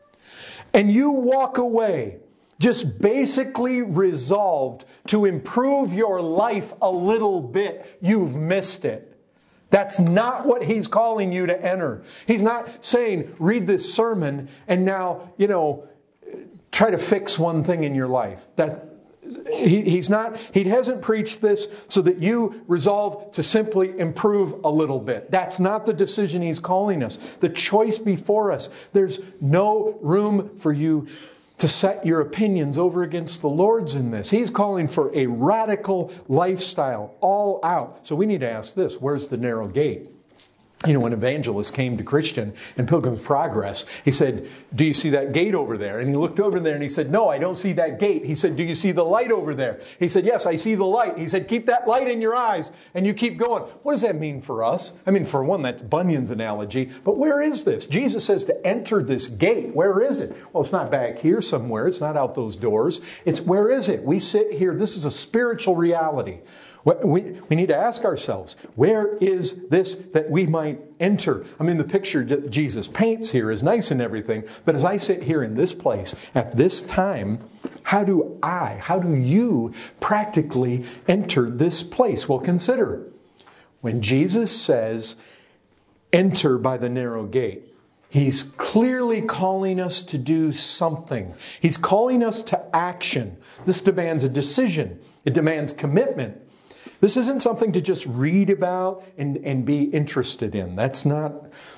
and you walk away just basically resolved to improve your life a little bit, you've missed it. That's not what He's calling you to enter. He's not saying, read this sermon and now, you know, try to fix one thing in your life. That he, he's not, he hasn't preached this so that you resolve to simply improve a little bit. That's not the decision He's calling us. The choice before us. There's no room for you to set your opinions over against the Lord's in this. He's calling for a radical lifestyle, all out. So we need to ask this, where's the narrow gate? You know, when Evangelist came to Christian in Pilgrim's Progress, he said, do you see that gate over there? And he looked over there and he said, no, I don't see that gate. He said, do you see the light over there? He said, yes, I see the light. He said, keep that light in your eyes and you keep going. What does that mean for us? I mean, for one, that's Bunyan's analogy. But where is this? Jesus says to enter this gate. Where is it? Well, it's not back here somewhere. It's not out those doors. It's where is it? We sit here. This is a spiritual reality. We, we need to ask ourselves, where is this that we might enter? I mean, the picture that Jesus paints here is nice and everything, but as I sit here in this place at this time, how do I, how do you practically enter this place? Well, consider, when Jesus says, enter by the narrow gate, He's clearly calling us to do something. He's calling us to action. This demands a decision. It demands commitment. This isn't something to just read about and, and be interested in. That's not,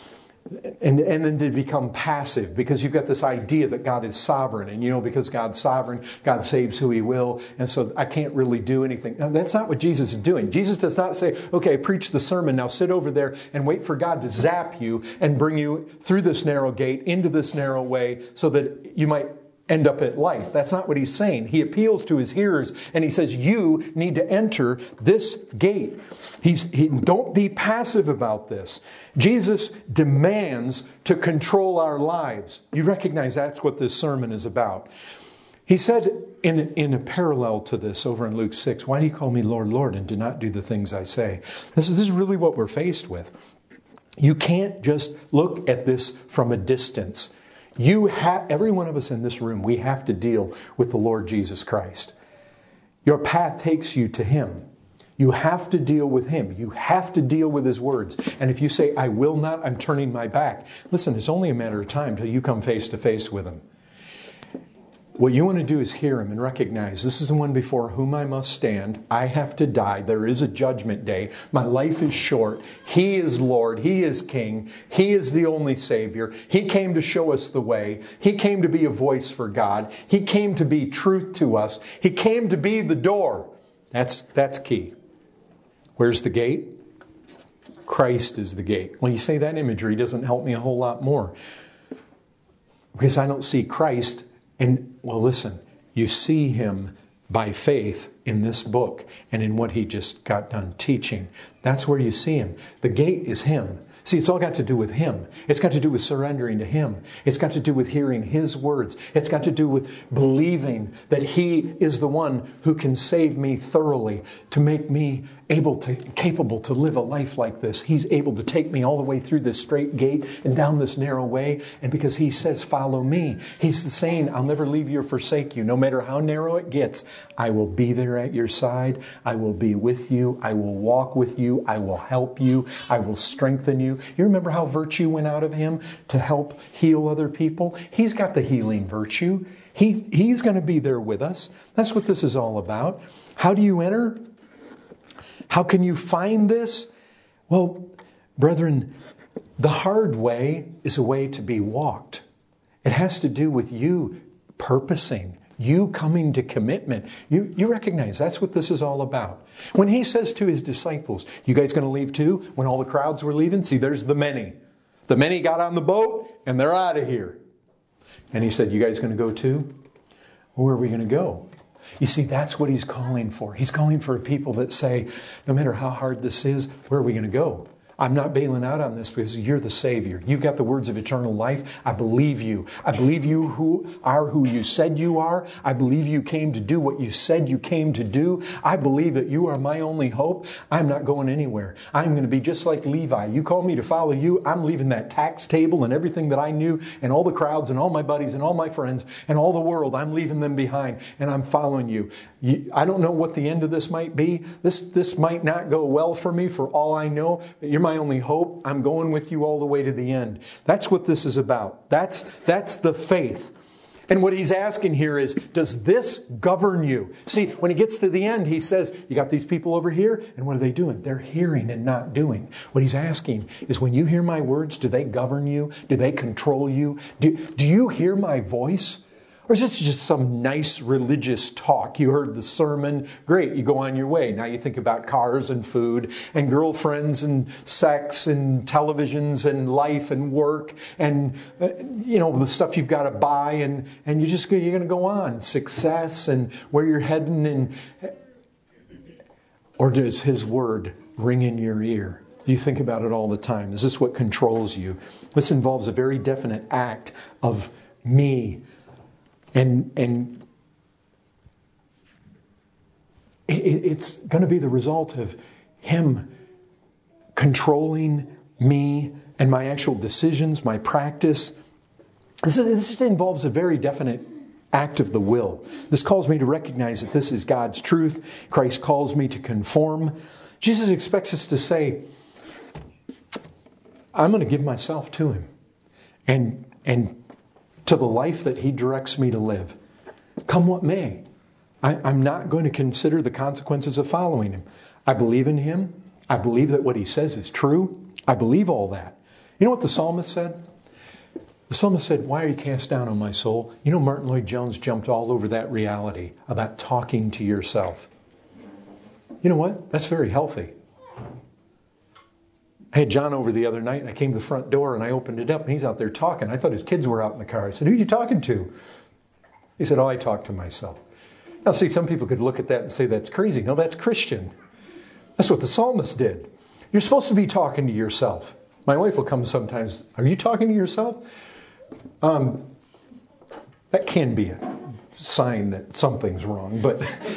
and, and then to become passive because you've got this idea that God is sovereign. And you know, because God's sovereign, God saves who He will. And so I can't really do anything. No, that's not what Jesus is doing. Jesus does not say, okay, preach the sermon. Now sit over there and wait for God to zap you and bring you through this narrow gate into this narrow way so that you might end up at life. That's not what He's saying. He appeals to His hearers and He says, you need to enter this gate. He's, he, don't be passive about this. Jesus demands to control our lives. You recognize that's what this sermon is about. He said in, in a parallel to this over in Luke six, why do you call me Lord, Lord, and do not do the things I say? This is, this is really what we're faced with. You can't just look at this from a distance. You have, every one of us in this room, we have to deal with the Lord Jesus Christ. Your path takes you to Him. You have to deal with Him. You have to deal with His words. And if you say, I will not, I'm turning my back. Listen, it's only a matter of time till you come face to face with Him. What you want to do is hear Him and recognize this is the one before whom I must stand. I have to die. There is a judgment day. My life is short. He is Lord. He is King. He is the only Savior. He came to show us the way. He came to be a voice for God. He came to be truth to us. He came to be the door. That's, that's key. Where's the gate? Christ is the gate. When you say that imagery, it doesn't help me a whole lot more. Because I don't see Christ. And, well, listen, you see Him by faith in this book and in what He just got done teaching. That's where you see Him. The gate is Him. See, it's all got to do with Him. It's got to do with surrendering to Him. It's got to do with hearing His words. It's got to do with believing that He is the one who can save me thoroughly, to make me able to, capable to live a life like this. He's able to take me all the way through this straight gate and down this narrow way. And because He says, follow me, He's saying, I'll never leave you or forsake you. No matter how narrow it gets, I will be there at your side. I will be with you. I will walk with you. I will help you. I will strengthen you. You remember how virtue went out of Him to help heal other people? He's got the healing virtue. He, he's going to be there with us. That's what this is all about. How do you enter? How can you find this? Well, brethren, the hard way is a way to be walked. It has to do with you purposing, you coming to commitment. You, you recognize that's what this is all about. When He says to His disciples, you guys going to leave too? When all the crowds were leaving, see, there's the many. The many got on the boat and they're out of here. And He said, you guys going to go too? Where are we going to go? You see, that's what he's calling for. He's calling for people that say, no matter how hard this is, where are we going to go? I'm not bailing out on this because you're the Savior. You've got the words of eternal life. I believe you. I believe you who are who you said you are. I believe you came to do what you said you came to do. I believe that you are my only hope. I'm not going anywhere. I'm going to be just like Levi. You called me to follow you. I'm leaving that tax table and everything that I knew and all the crowds and all my buddies and all my friends and all the world. I'm leaving them behind and I'm following you. you I don't know what the end of this might be. This, this might not go well for me for all I know. You're my only hope. I'm going with you all the way to the end. That's what this is about. That's, that's the faith. And what he's asking here is, does this govern you? See, when he gets to the end, he says, you got these people over here, and what are they doing? They're hearing and not doing. What he's asking is, when you hear my words, do they govern you? Do they control you? Do, do you hear my voice? Or is this just some nice religious talk? You heard the sermon, great, you go on your way. Now you think about cars and food and girlfriends and sex and televisions and life and work and, uh, you know, the stuff you've got to buy and, and you just, you're going to go on. Success and where you're heading. And or does His Word ring in your ear? Do you think about it all the time? Is this what controls you? This involves a very definite act of me. And and it, it's going to be the result of Him controlling me and my actual decisions, my practice. This, is, this involves a very definite act of the will. This calls me to recognize that this is God's truth. Christ calls me to conform. Jesus expects us to say, I'm going to give myself to Him. And and to the life that He directs me to live. Come what may. I, I'm not going to consider the consequences of following Him. I believe in Him. I believe that what He says is true. I believe all that. You know what the psalmist said? The psalmist said, why are you cast down, O my soul? You know, Martin Lloyd-Jones jumped all over that reality about talking to yourself. You know what? That's very healthy. I had John over the other night, and I came to the front door, and I opened it up, and he's out there talking. I thought his kids were out in the car. I said, who are you talking to? He said, oh, I talk to myself. Now, see, some people could look at that and say that's crazy. No, that's Christian. That's what the psalmist did. You're supposed to be talking to yourself. My wife will come sometimes, are you talking to yourself? Um, that can be a sign that something's wrong, but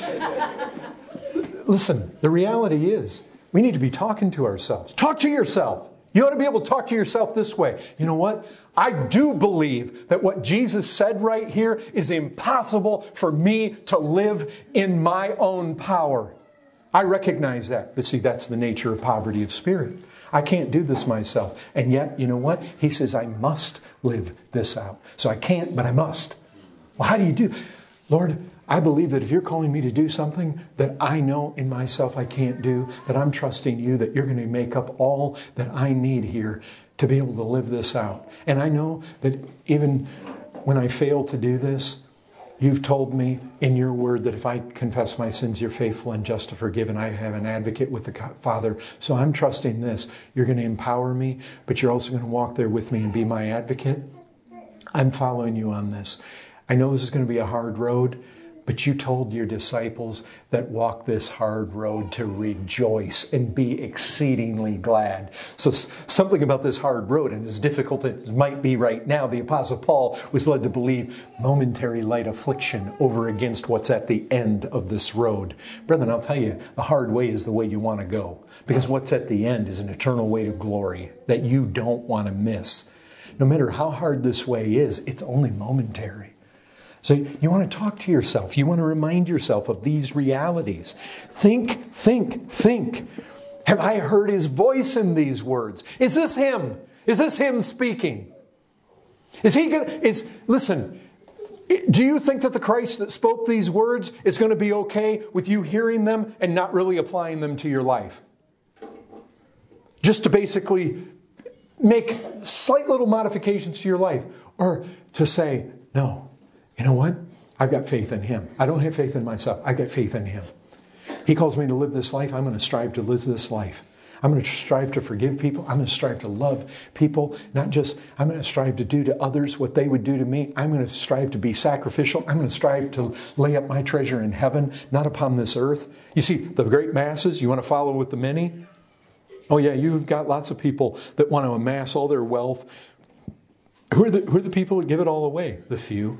listen, the reality is, we need to be talking to ourselves. Talk to yourself. You ought to be able to talk to yourself this way. You know what? I do believe that what Jesus said right here is impossible for me to live in my own power. I recognize that. But see, that's the nature of poverty of spirit. I can't do this myself. And yet, you know what? He says I must live this out. So I can't, but I must. Well, how do you do? Lord, I believe that if you're calling me to do something that I know in myself I can't do, that I'm trusting you, that you're going to make up all that I need here to be able to live this out. And I know that even when I fail to do this, you've told me in your word that if I confess my sins, you're faithful and just to forgive, and I have an advocate with the Father. So I'm trusting this. You're going to empower me, but you're also going to walk there with me and be my advocate. I'm following you on this. I know this is going to be a hard road, but you told your disciples that walk this hard road to rejoice and be exceedingly glad. So something about this hard road, and as difficult as it might be right now, the Apostle Paul was led to believe momentary light affliction over against what's at the end of this road. Brethren, I'll tell you, the hard way is the way you want to go, because what's at the end is an eternal way to glory that you don't want to miss. No matter how hard this way is, it's only momentary. So you want to talk to yourself. You want to remind yourself of these realities. Think, think, think. Have I heard His voice in these words? Is this Him? Is this Him speaking? Is He going to, is, listen, do you think that the Christ that spoke these words is going to be okay with you hearing them and not really applying them to your life? Just to basically make slight little modifications to your life. Or to say, no. You know what? I've got faith in Him. I don't have faith in myself. I've got faith in Him. He calls me to live this life. I'm going to strive to live this life. I'm going to strive to forgive people. I'm going to strive to love people. Not just, I'm going to strive to do to others what they would do to me. I'm going to strive to be sacrificial. I'm going to strive to lay up my treasure in heaven, not upon this earth. You see, the great masses, you want to follow with the many? Oh yeah, you've got lots of people that want to amass all their wealth. Who are the, who are the people that give it all away? The few.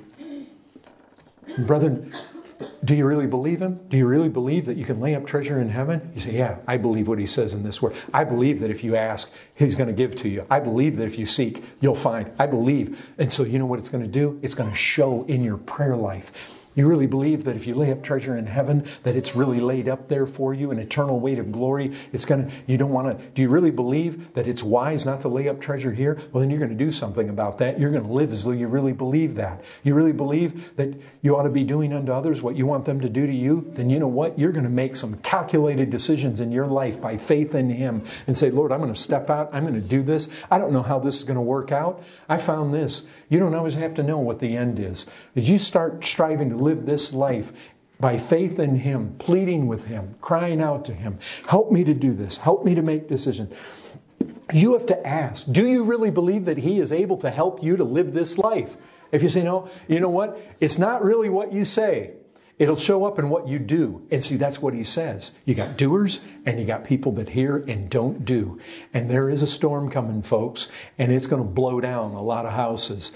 Brethren, do you really believe him? Do you really believe that you can lay up treasure in heaven? You say, yeah, I believe what he says in this word. I believe that if you ask, he's going to give to you. I believe that if you seek, you'll find. I believe. And so you know what it's going to do? It's going to show in your prayer life. You really believe that if you lay up treasure in heaven, that it's really laid up there for you, an eternal weight of glory. It's going to, you don't want to, do you really believe that it's wise not to lay up treasure here? Well, then you're going to do something about that. You're going to live as though you really believe that. You really believe that you ought to be doing unto others what you want them to do to you? Then you know what? You're going to make some calculated decisions in your life by faith in him and say, Lord, I'm going to step out. I'm going to do this. I don't know how this is going to work out. I found this. You don't always have to know what the end is. As you start striving to live this life by faith in him, pleading with him, crying out to him, help me to do this, help me to make decisions. You have to ask, do you really believe that he is able to help you to live this life? If you say no, you know what? It's not really what you say. It'll show up in what you do. And see, that's what he says. You got doers and you got people that hear and don't do. And there is a storm coming, folks, and it's going to blow down a lot of houses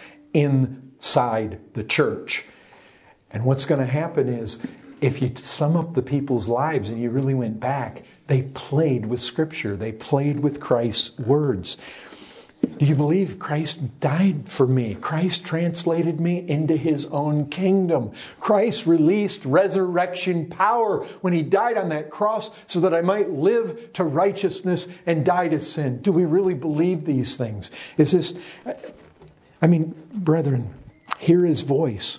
inside the church. And what's going to happen is, if you sum up the people's lives and you really went back, they played with Scripture. They played with Christ's words. Do you believe Christ died for me? Christ translated me into his own kingdom. Christ released resurrection power when he died on that cross so that I might live to righteousness and die to sin. Do we really believe these things? Is this, I mean, brethren, hear his voice.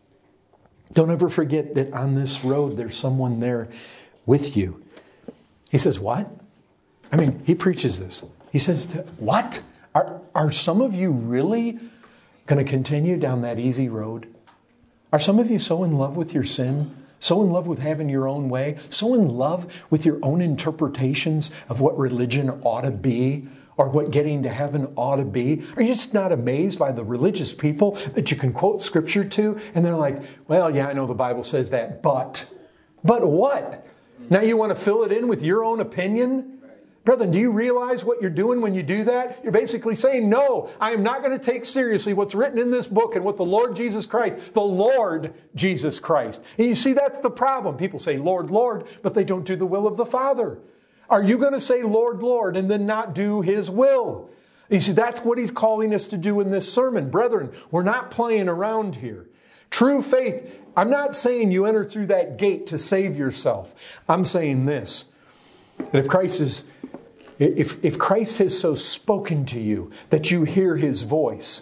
Don't ever forget that on this road there's someone there with you. He says, what? I mean, he preaches this. He says, what? Are, are some of you really going to continue down that easy road? Are some of you so in love with your sin? So in love with having your own way? So in love with your own interpretations of what religion ought to be? Or what getting to heaven ought to be? Are you just not amazed by the religious people that you can quote Scripture to? And they're like, well, yeah, I know the Bible says that, but. But what? Now you want to fill it in with your own opinion? Brethren, do you realize what you're doing when you do that? You're basically saying, no, I am not going to take seriously what's written in this book and what the Lord Jesus Christ, the Lord Jesus Christ. And you see, that's the problem. People say, Lord, Lord, but they don't do the will of the Father. Are you going to say, Lord, Lord, and then not do his will? You see, that's what he's calling us to do in this sermon. Brethren, we're not playing around here. True faith, I'm not saying you enter through that gate to save yourself. I'm saying this, that if Christ is, if, if Christ has so spoken to you that you hear his voice,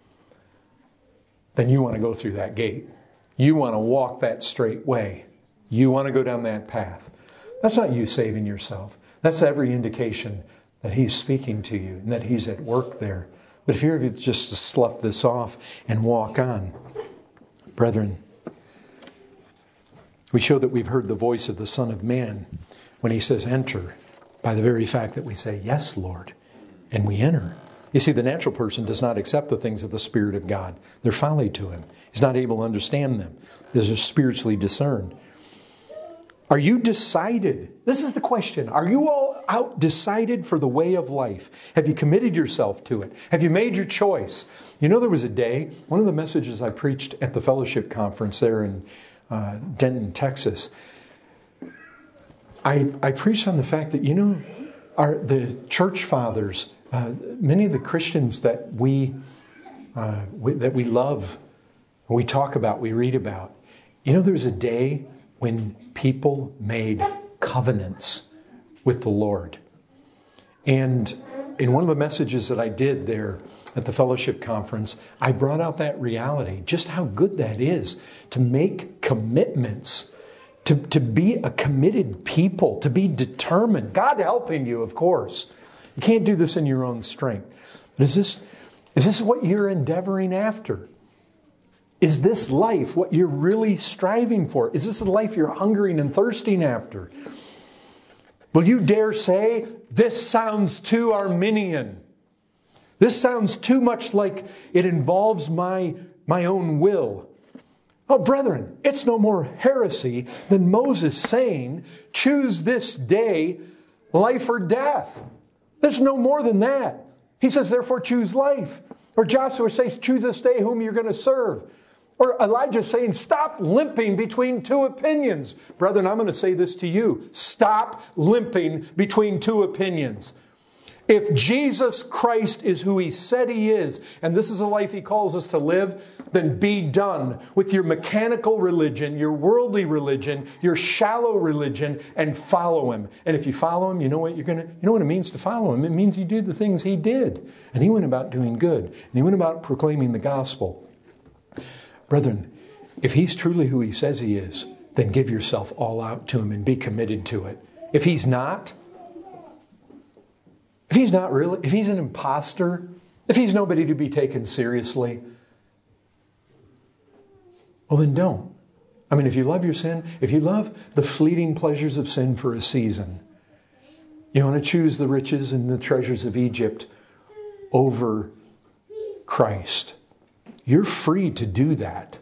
then you want to go through that gate. You want to walk that straight way. You want to go down that path. That's not you saving yourself. That's every indication that he's speaking to you and that he's at work there. But if you're just to slough this off and walk on, brethren, we show that we've heard the voice of the Son of Man when he says enter, by the very fact that we say, yes, Lord, and we enter. You see, the natural person does not accept the things of the Spirit of God. They're folly to him. He's not able to understand them. They're spiritually discerned. Are you decided? This is the question. Are you all out decided for the way of life? Have you committed yourself to it? Have you made your choice? You know, there was a day, one of the messages I preached at the fellowship conference there in uh, Denton, Texas, I, I preached on the fact that, you know, our, the church fathers, uh, many of the Christians that we, uh, we that we love, we talk about, we read about, you know, there was a day when people made covenants with the Lord. And in one of the messages that I did there at the fellowship conference, I brought out that reality, just how good that is to make commitments, to, to be a committed people, to be determined. God helping you, of course. You can't do this in your own strength. But is this, is this what you're endeavoring after? Is this life what you're really striving for? Is this the life you're hungering and thirsting after? Will you dare say, this sounds too Arminian? This sounds too much like it involves my, my own will. Oh, brethren, it's no more heresy than Moses saying, choose this day life or death. There's no more than that. He says, therefore choose life. Or Joshua says, choose this day whom you're going to serve. Or Elijah saying, stop limping between two opinions. Brethren, I'm going to say this to you. Stop limping between two opinions. If Jesus Christ is who He said He is, and this is a life He calls us to live, then be done with your mechanical religion, your worldly religion, your shallow religion, and follow Him. And if you follow Him, you know what you're gonna, you know what it means to follow Him. It means you do the things He did. And He went about doing good. And He went about proclaiming the gospel. Brethren, if He's truly who He says He is, then give yourself all out to Him and be committed to it. If He's not, if He's not really, if He's an imposter, if He's nobody to be taken seriously, well then don't. I mean, if you love your sin, if you love the fleeting pleasures of sin for a season, you want to choose the riches and the treasures of Egypt over Christ, you're free to do that.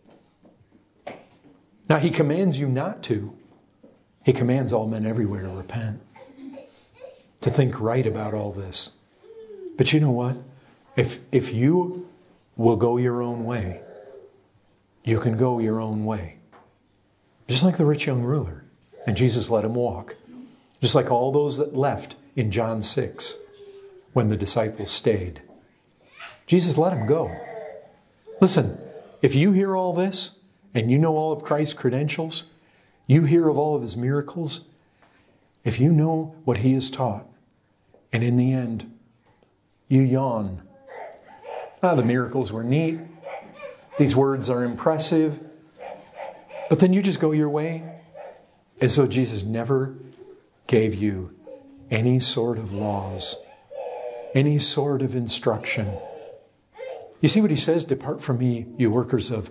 Now, He commands you not to. He commands all men everywhere to repent, to think right about all this. But you know what? If, if you will go your own way, you can go your own way. Just like the rich young ruler. And Jesus let him walk. Just like all those that left in John six when the disciples stayed. Jesus let him go. Listen, if you hear all this and you know all of Christ's credentials, you hear of all of His miracles, if you know what He has taught, and in the end, you yawn. Ah, the miracles were neat. These words are impressive. But then you just go your way as though Jesus never gave you any sort of laws, any sort of instruction. You see what He says? Depart from me, you workers of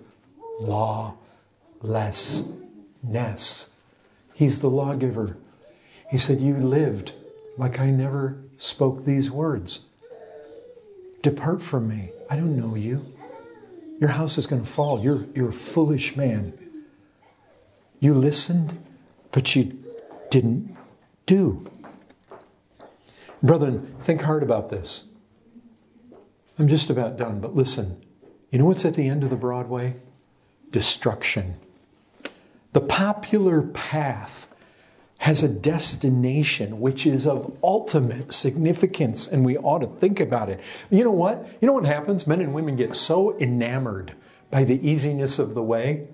lawlessness. He's the lawgiver. He said, you lived like I never spoke these words. Depart from me. I don't know you. Your house is going to fall. You're, you're a foolish man. You listened, but you didn't do. Brethren, think hard about this. I'm just about done, but listen. You know what's at the end of the Broadway? Destruction. The popular path has a destination which is of ultimate significance, and we ought to think about it. You know what? You know what happens? Men and women get so enamored by the easiness of the way,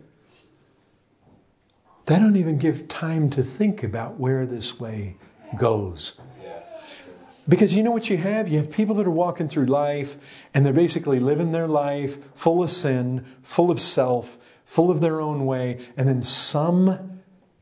they don't even give time to think about where this way goes. Because you know what you have? You have people that are walking through life, and they're basically living their life full of sin, full of self, full of their own way, and then some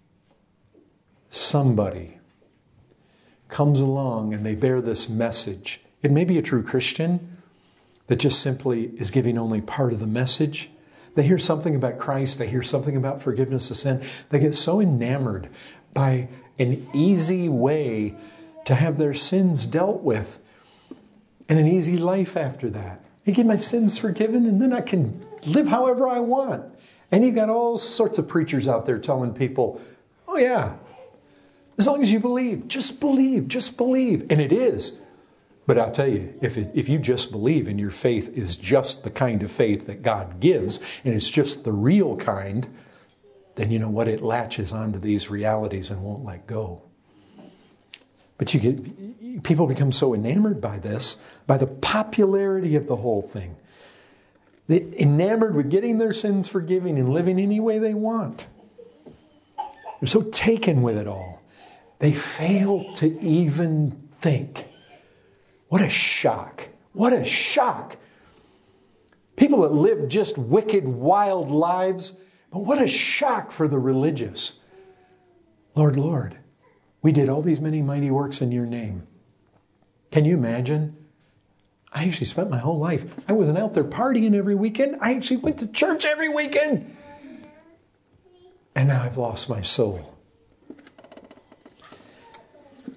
somebody comes along and they bear this message. It may be a true Christian that just simply is giving only part of the message. They hear something about Christ. They hear something about forgiveness of sin. They get so enamored by an easy way to have their sins dealt with and an easy life after that. I get my sins forgiven and then I can live however I want. And you got all sorts of preachers out there telling people, oh yeah, as long as you believe, just believe, just believe. And it is. But I'll tell you, if it, if you just believe and your faith is just the kind of faith that God gives, and it's just the real kind, then you know what? It latches onto these realities and won't let go. But you get people become so enamored by this, by the popularity of the whole thing. They're enamored with getting their sins forgiven and living any way they want. They're so taken with it all. They fail to even think. What a shock. What a shock. People that live just wicked, wild lives, but what a shock for the religious. Lord, Lord, we did all these many mighty works in your name. Can you imagine? I actually spent my whole life. I wasn't out there partying every weekend. I actually went to church every weekend. And now I've lost my soul.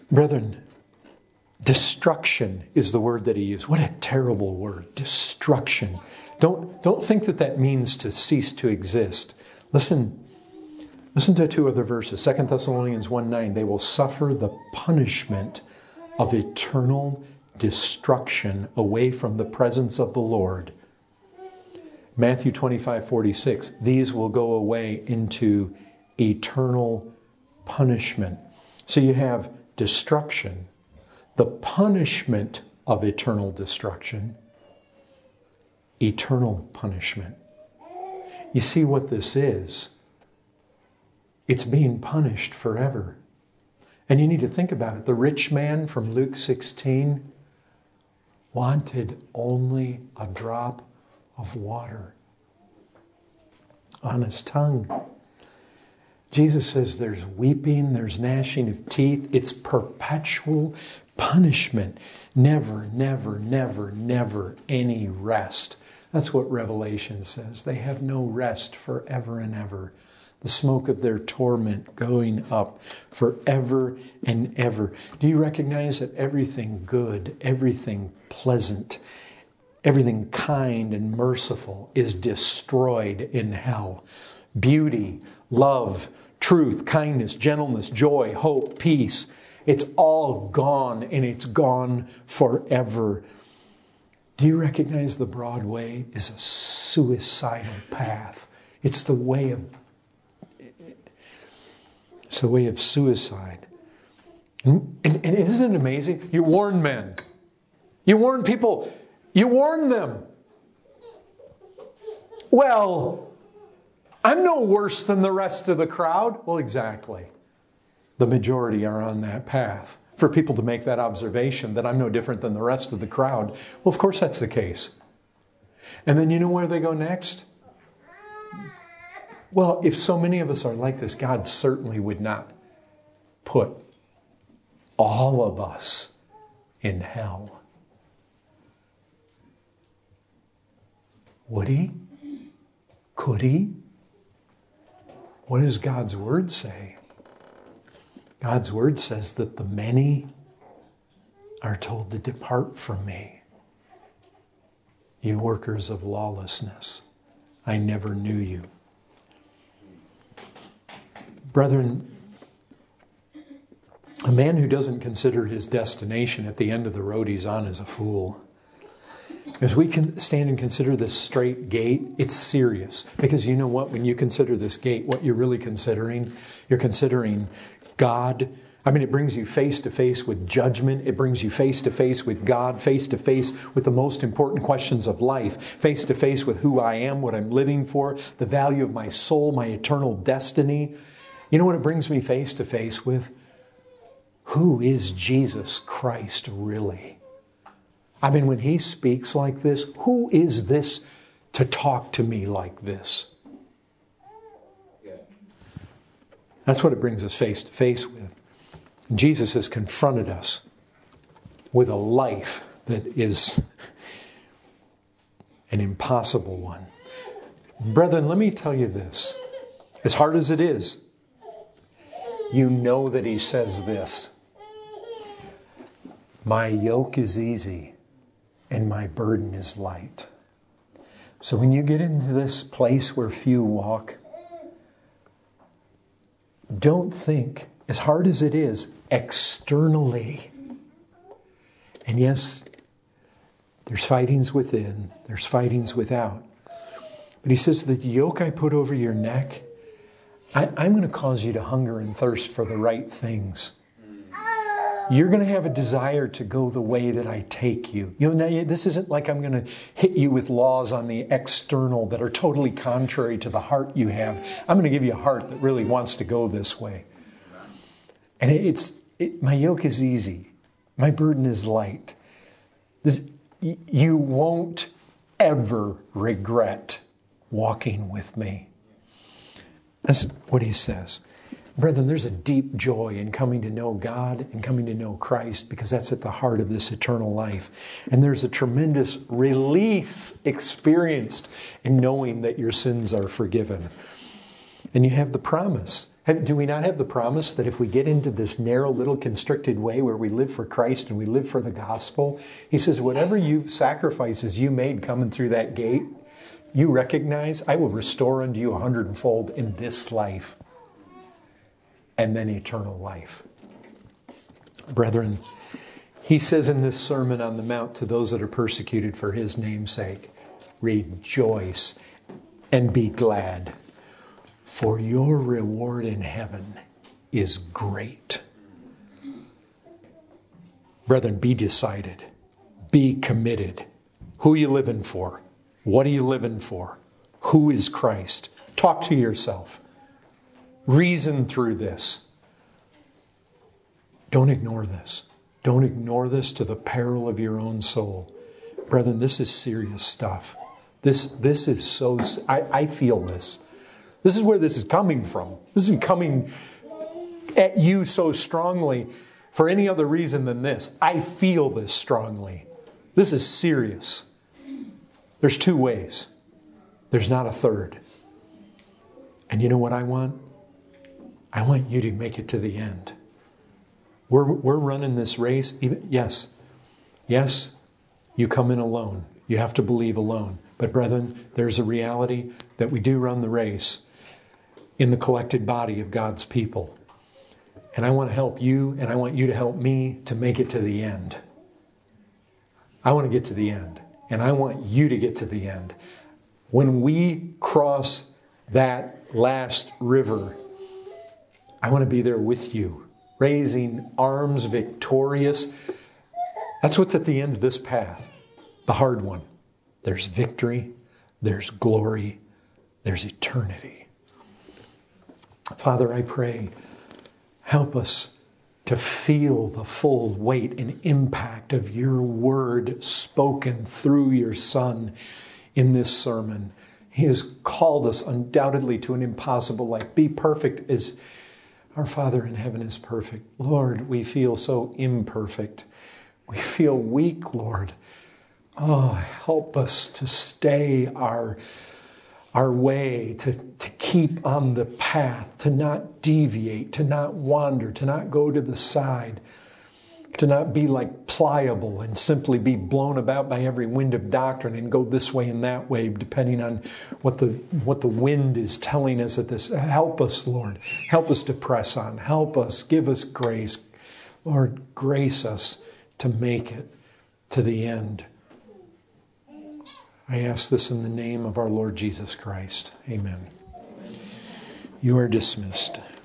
Brethren, destruction is the word that he used. What a terrible word, destruction. Don't, don't think that that means to cease to exist. Listen, listen to two other verses. Second Thessalonians one nine, they will suffer the punishment of eternal destruction away from the presence of the Lord. Matthew twenty-five forty-six, these will go away into eternal punishment. So you have destruction, the punishment of eternal destruction, eternal punishment. You see what this is? It's being punished forever. And you need to think about it. The rich man from Luke sixteen wanted only a drop of water on his tongue. Jesus says there's weeping, there's gnashing of teeth. It's perpetual punishment. Never, never, never, never any rest. That's what Revelation says. They have no rest forever and ever. The smoke of their torment going up forever and ever. Do you recognize that everything good, everything pleasant, everything kind and merciful is destroyed in hell? Beauty, love, truth, kindness, gentleness, joy, hope, peace. It's all gone, and it's gone forever. Do you recognize the broad way is a suicidal path? It's the way of It's the way of suicide. And, and, and isn't it amazing? You warn men. You warn people. You warn them. Well, I'm no worse than the rest of the crowd. Well, exactly. The majority are on that path. For people to make that observation that I'm no different than the rest of the crowd, well, of course that's the case. And then you know where they go next? Well, if so many of us are like this, God certainly would not put all of us in hell. Would he? Could he? What does God's word say? God's word says that the many are told to depart from me. You workers of lawlessness, I never knew you. Brethren, a man who doesn't consider his destination at the end of the road he's on is a fool. As we can stand and consider this straight gate, it's serious. Because you know what? When you consider this gate, what you're really considering, you're considering God. I mean, it brings you face to face with judgment. It brings you face to face with God, face to face with the most important questions of life, face to face with who I am, what I'm living for, the value of my soul, my eternal destiny. You know what it brings me face to face with? Who is Jesus Christ really? I mean, when he speaks like this, who is this to talk to me like this? That's what it brings us face to face with. And Jesus has confronted us with a life that is an impossible one. Brethren, let me tell you this. As hard as it is, you know that he says this. My yoke is easy and my burden is light. So when you get into this place where few walk, don't think, as hard as it is, externally. And yes, there's fightings within, there's fightings without. But he says, the yoke I put over your neck, I, I'm going to cause you to hunger and thirst for the right things. You're going to have a desire to go the way that I take you. You know, this isn't like I'm going to hit you with laws on the external that are totally contrary to the heart you have. I'm going to give you a heart that really wants to go this way. And it's it, my yoke is easy. My burden is light. This, you won't ever regret walking with me. That's what he says. Brethren, there's a deep joy in coming to know God and coming to know Christ, because that's at the heart of this eternal life. And there's a tremendous release experienced in knowing that your sins are forgiven. And you have the promise. Have- Do we not have the promise that if we get into this narrow little constricted way where we live for Christ and we live for the gospel, he says, whatever you sacrifices you made coming through that gate, you recognize, I will restore unto you a hundredfold in this life and then eternal life. Brethren, he says in this Sermon on the Mount to those that are persecuted for his name's sake, rejoice and be glad, for your reward in heaven is great. Brethren, be decided. Be committed. Who are you living for? What are you living for? Who is Christ? Talk to yourself. Reason through this. Don't ignore this. Don't ignore this to the peril of your own soul. Brethren, this is serious stuff. This, this is so... I, I feel this. This is where this is coming from. This isn't coming at you so strongly for any other reason than this. I feel this strongly. This is serious. There's two ways. There's not a third. And you know what I want? I want you to make it to the end. We're, we're running this race. Even, yes, yes, you come in alone. You have to believe alone. But brethren, there's a reality that we do run the race in the collected body of God's people. And I want to help you, and I want you to help me to make it to the end. I want to get to the end, and I want you to get to the end. When we cross that last river, I want to be there with you, raising arms victorious. That's what's at the end of this path, the hard one. There's victory, there's glory, there's eternity. Father, I pray, help us to feel the full weight and impact of your word spoken through your Son in this sermon. He has called us undoubtedly to an impossible life. Be perfect as our Father in heaven is perfect. Lord, we feel so imperfect. We feel weak, Lord. Oh, help us to stay our our way, to, to keep on the path, to not deviate, to not wander, to not go to the side, to not be like pliable and simply be blown about by every wind of doctrine and go this way and that way, depending on what the what the wind is telling us at this. Help us, Lord. Help us to press on. Help us. Give us grace. Lord, grace us to make it to the end. I ask this in the name of our Lord Jesus Christ. Amen. You are dismissed.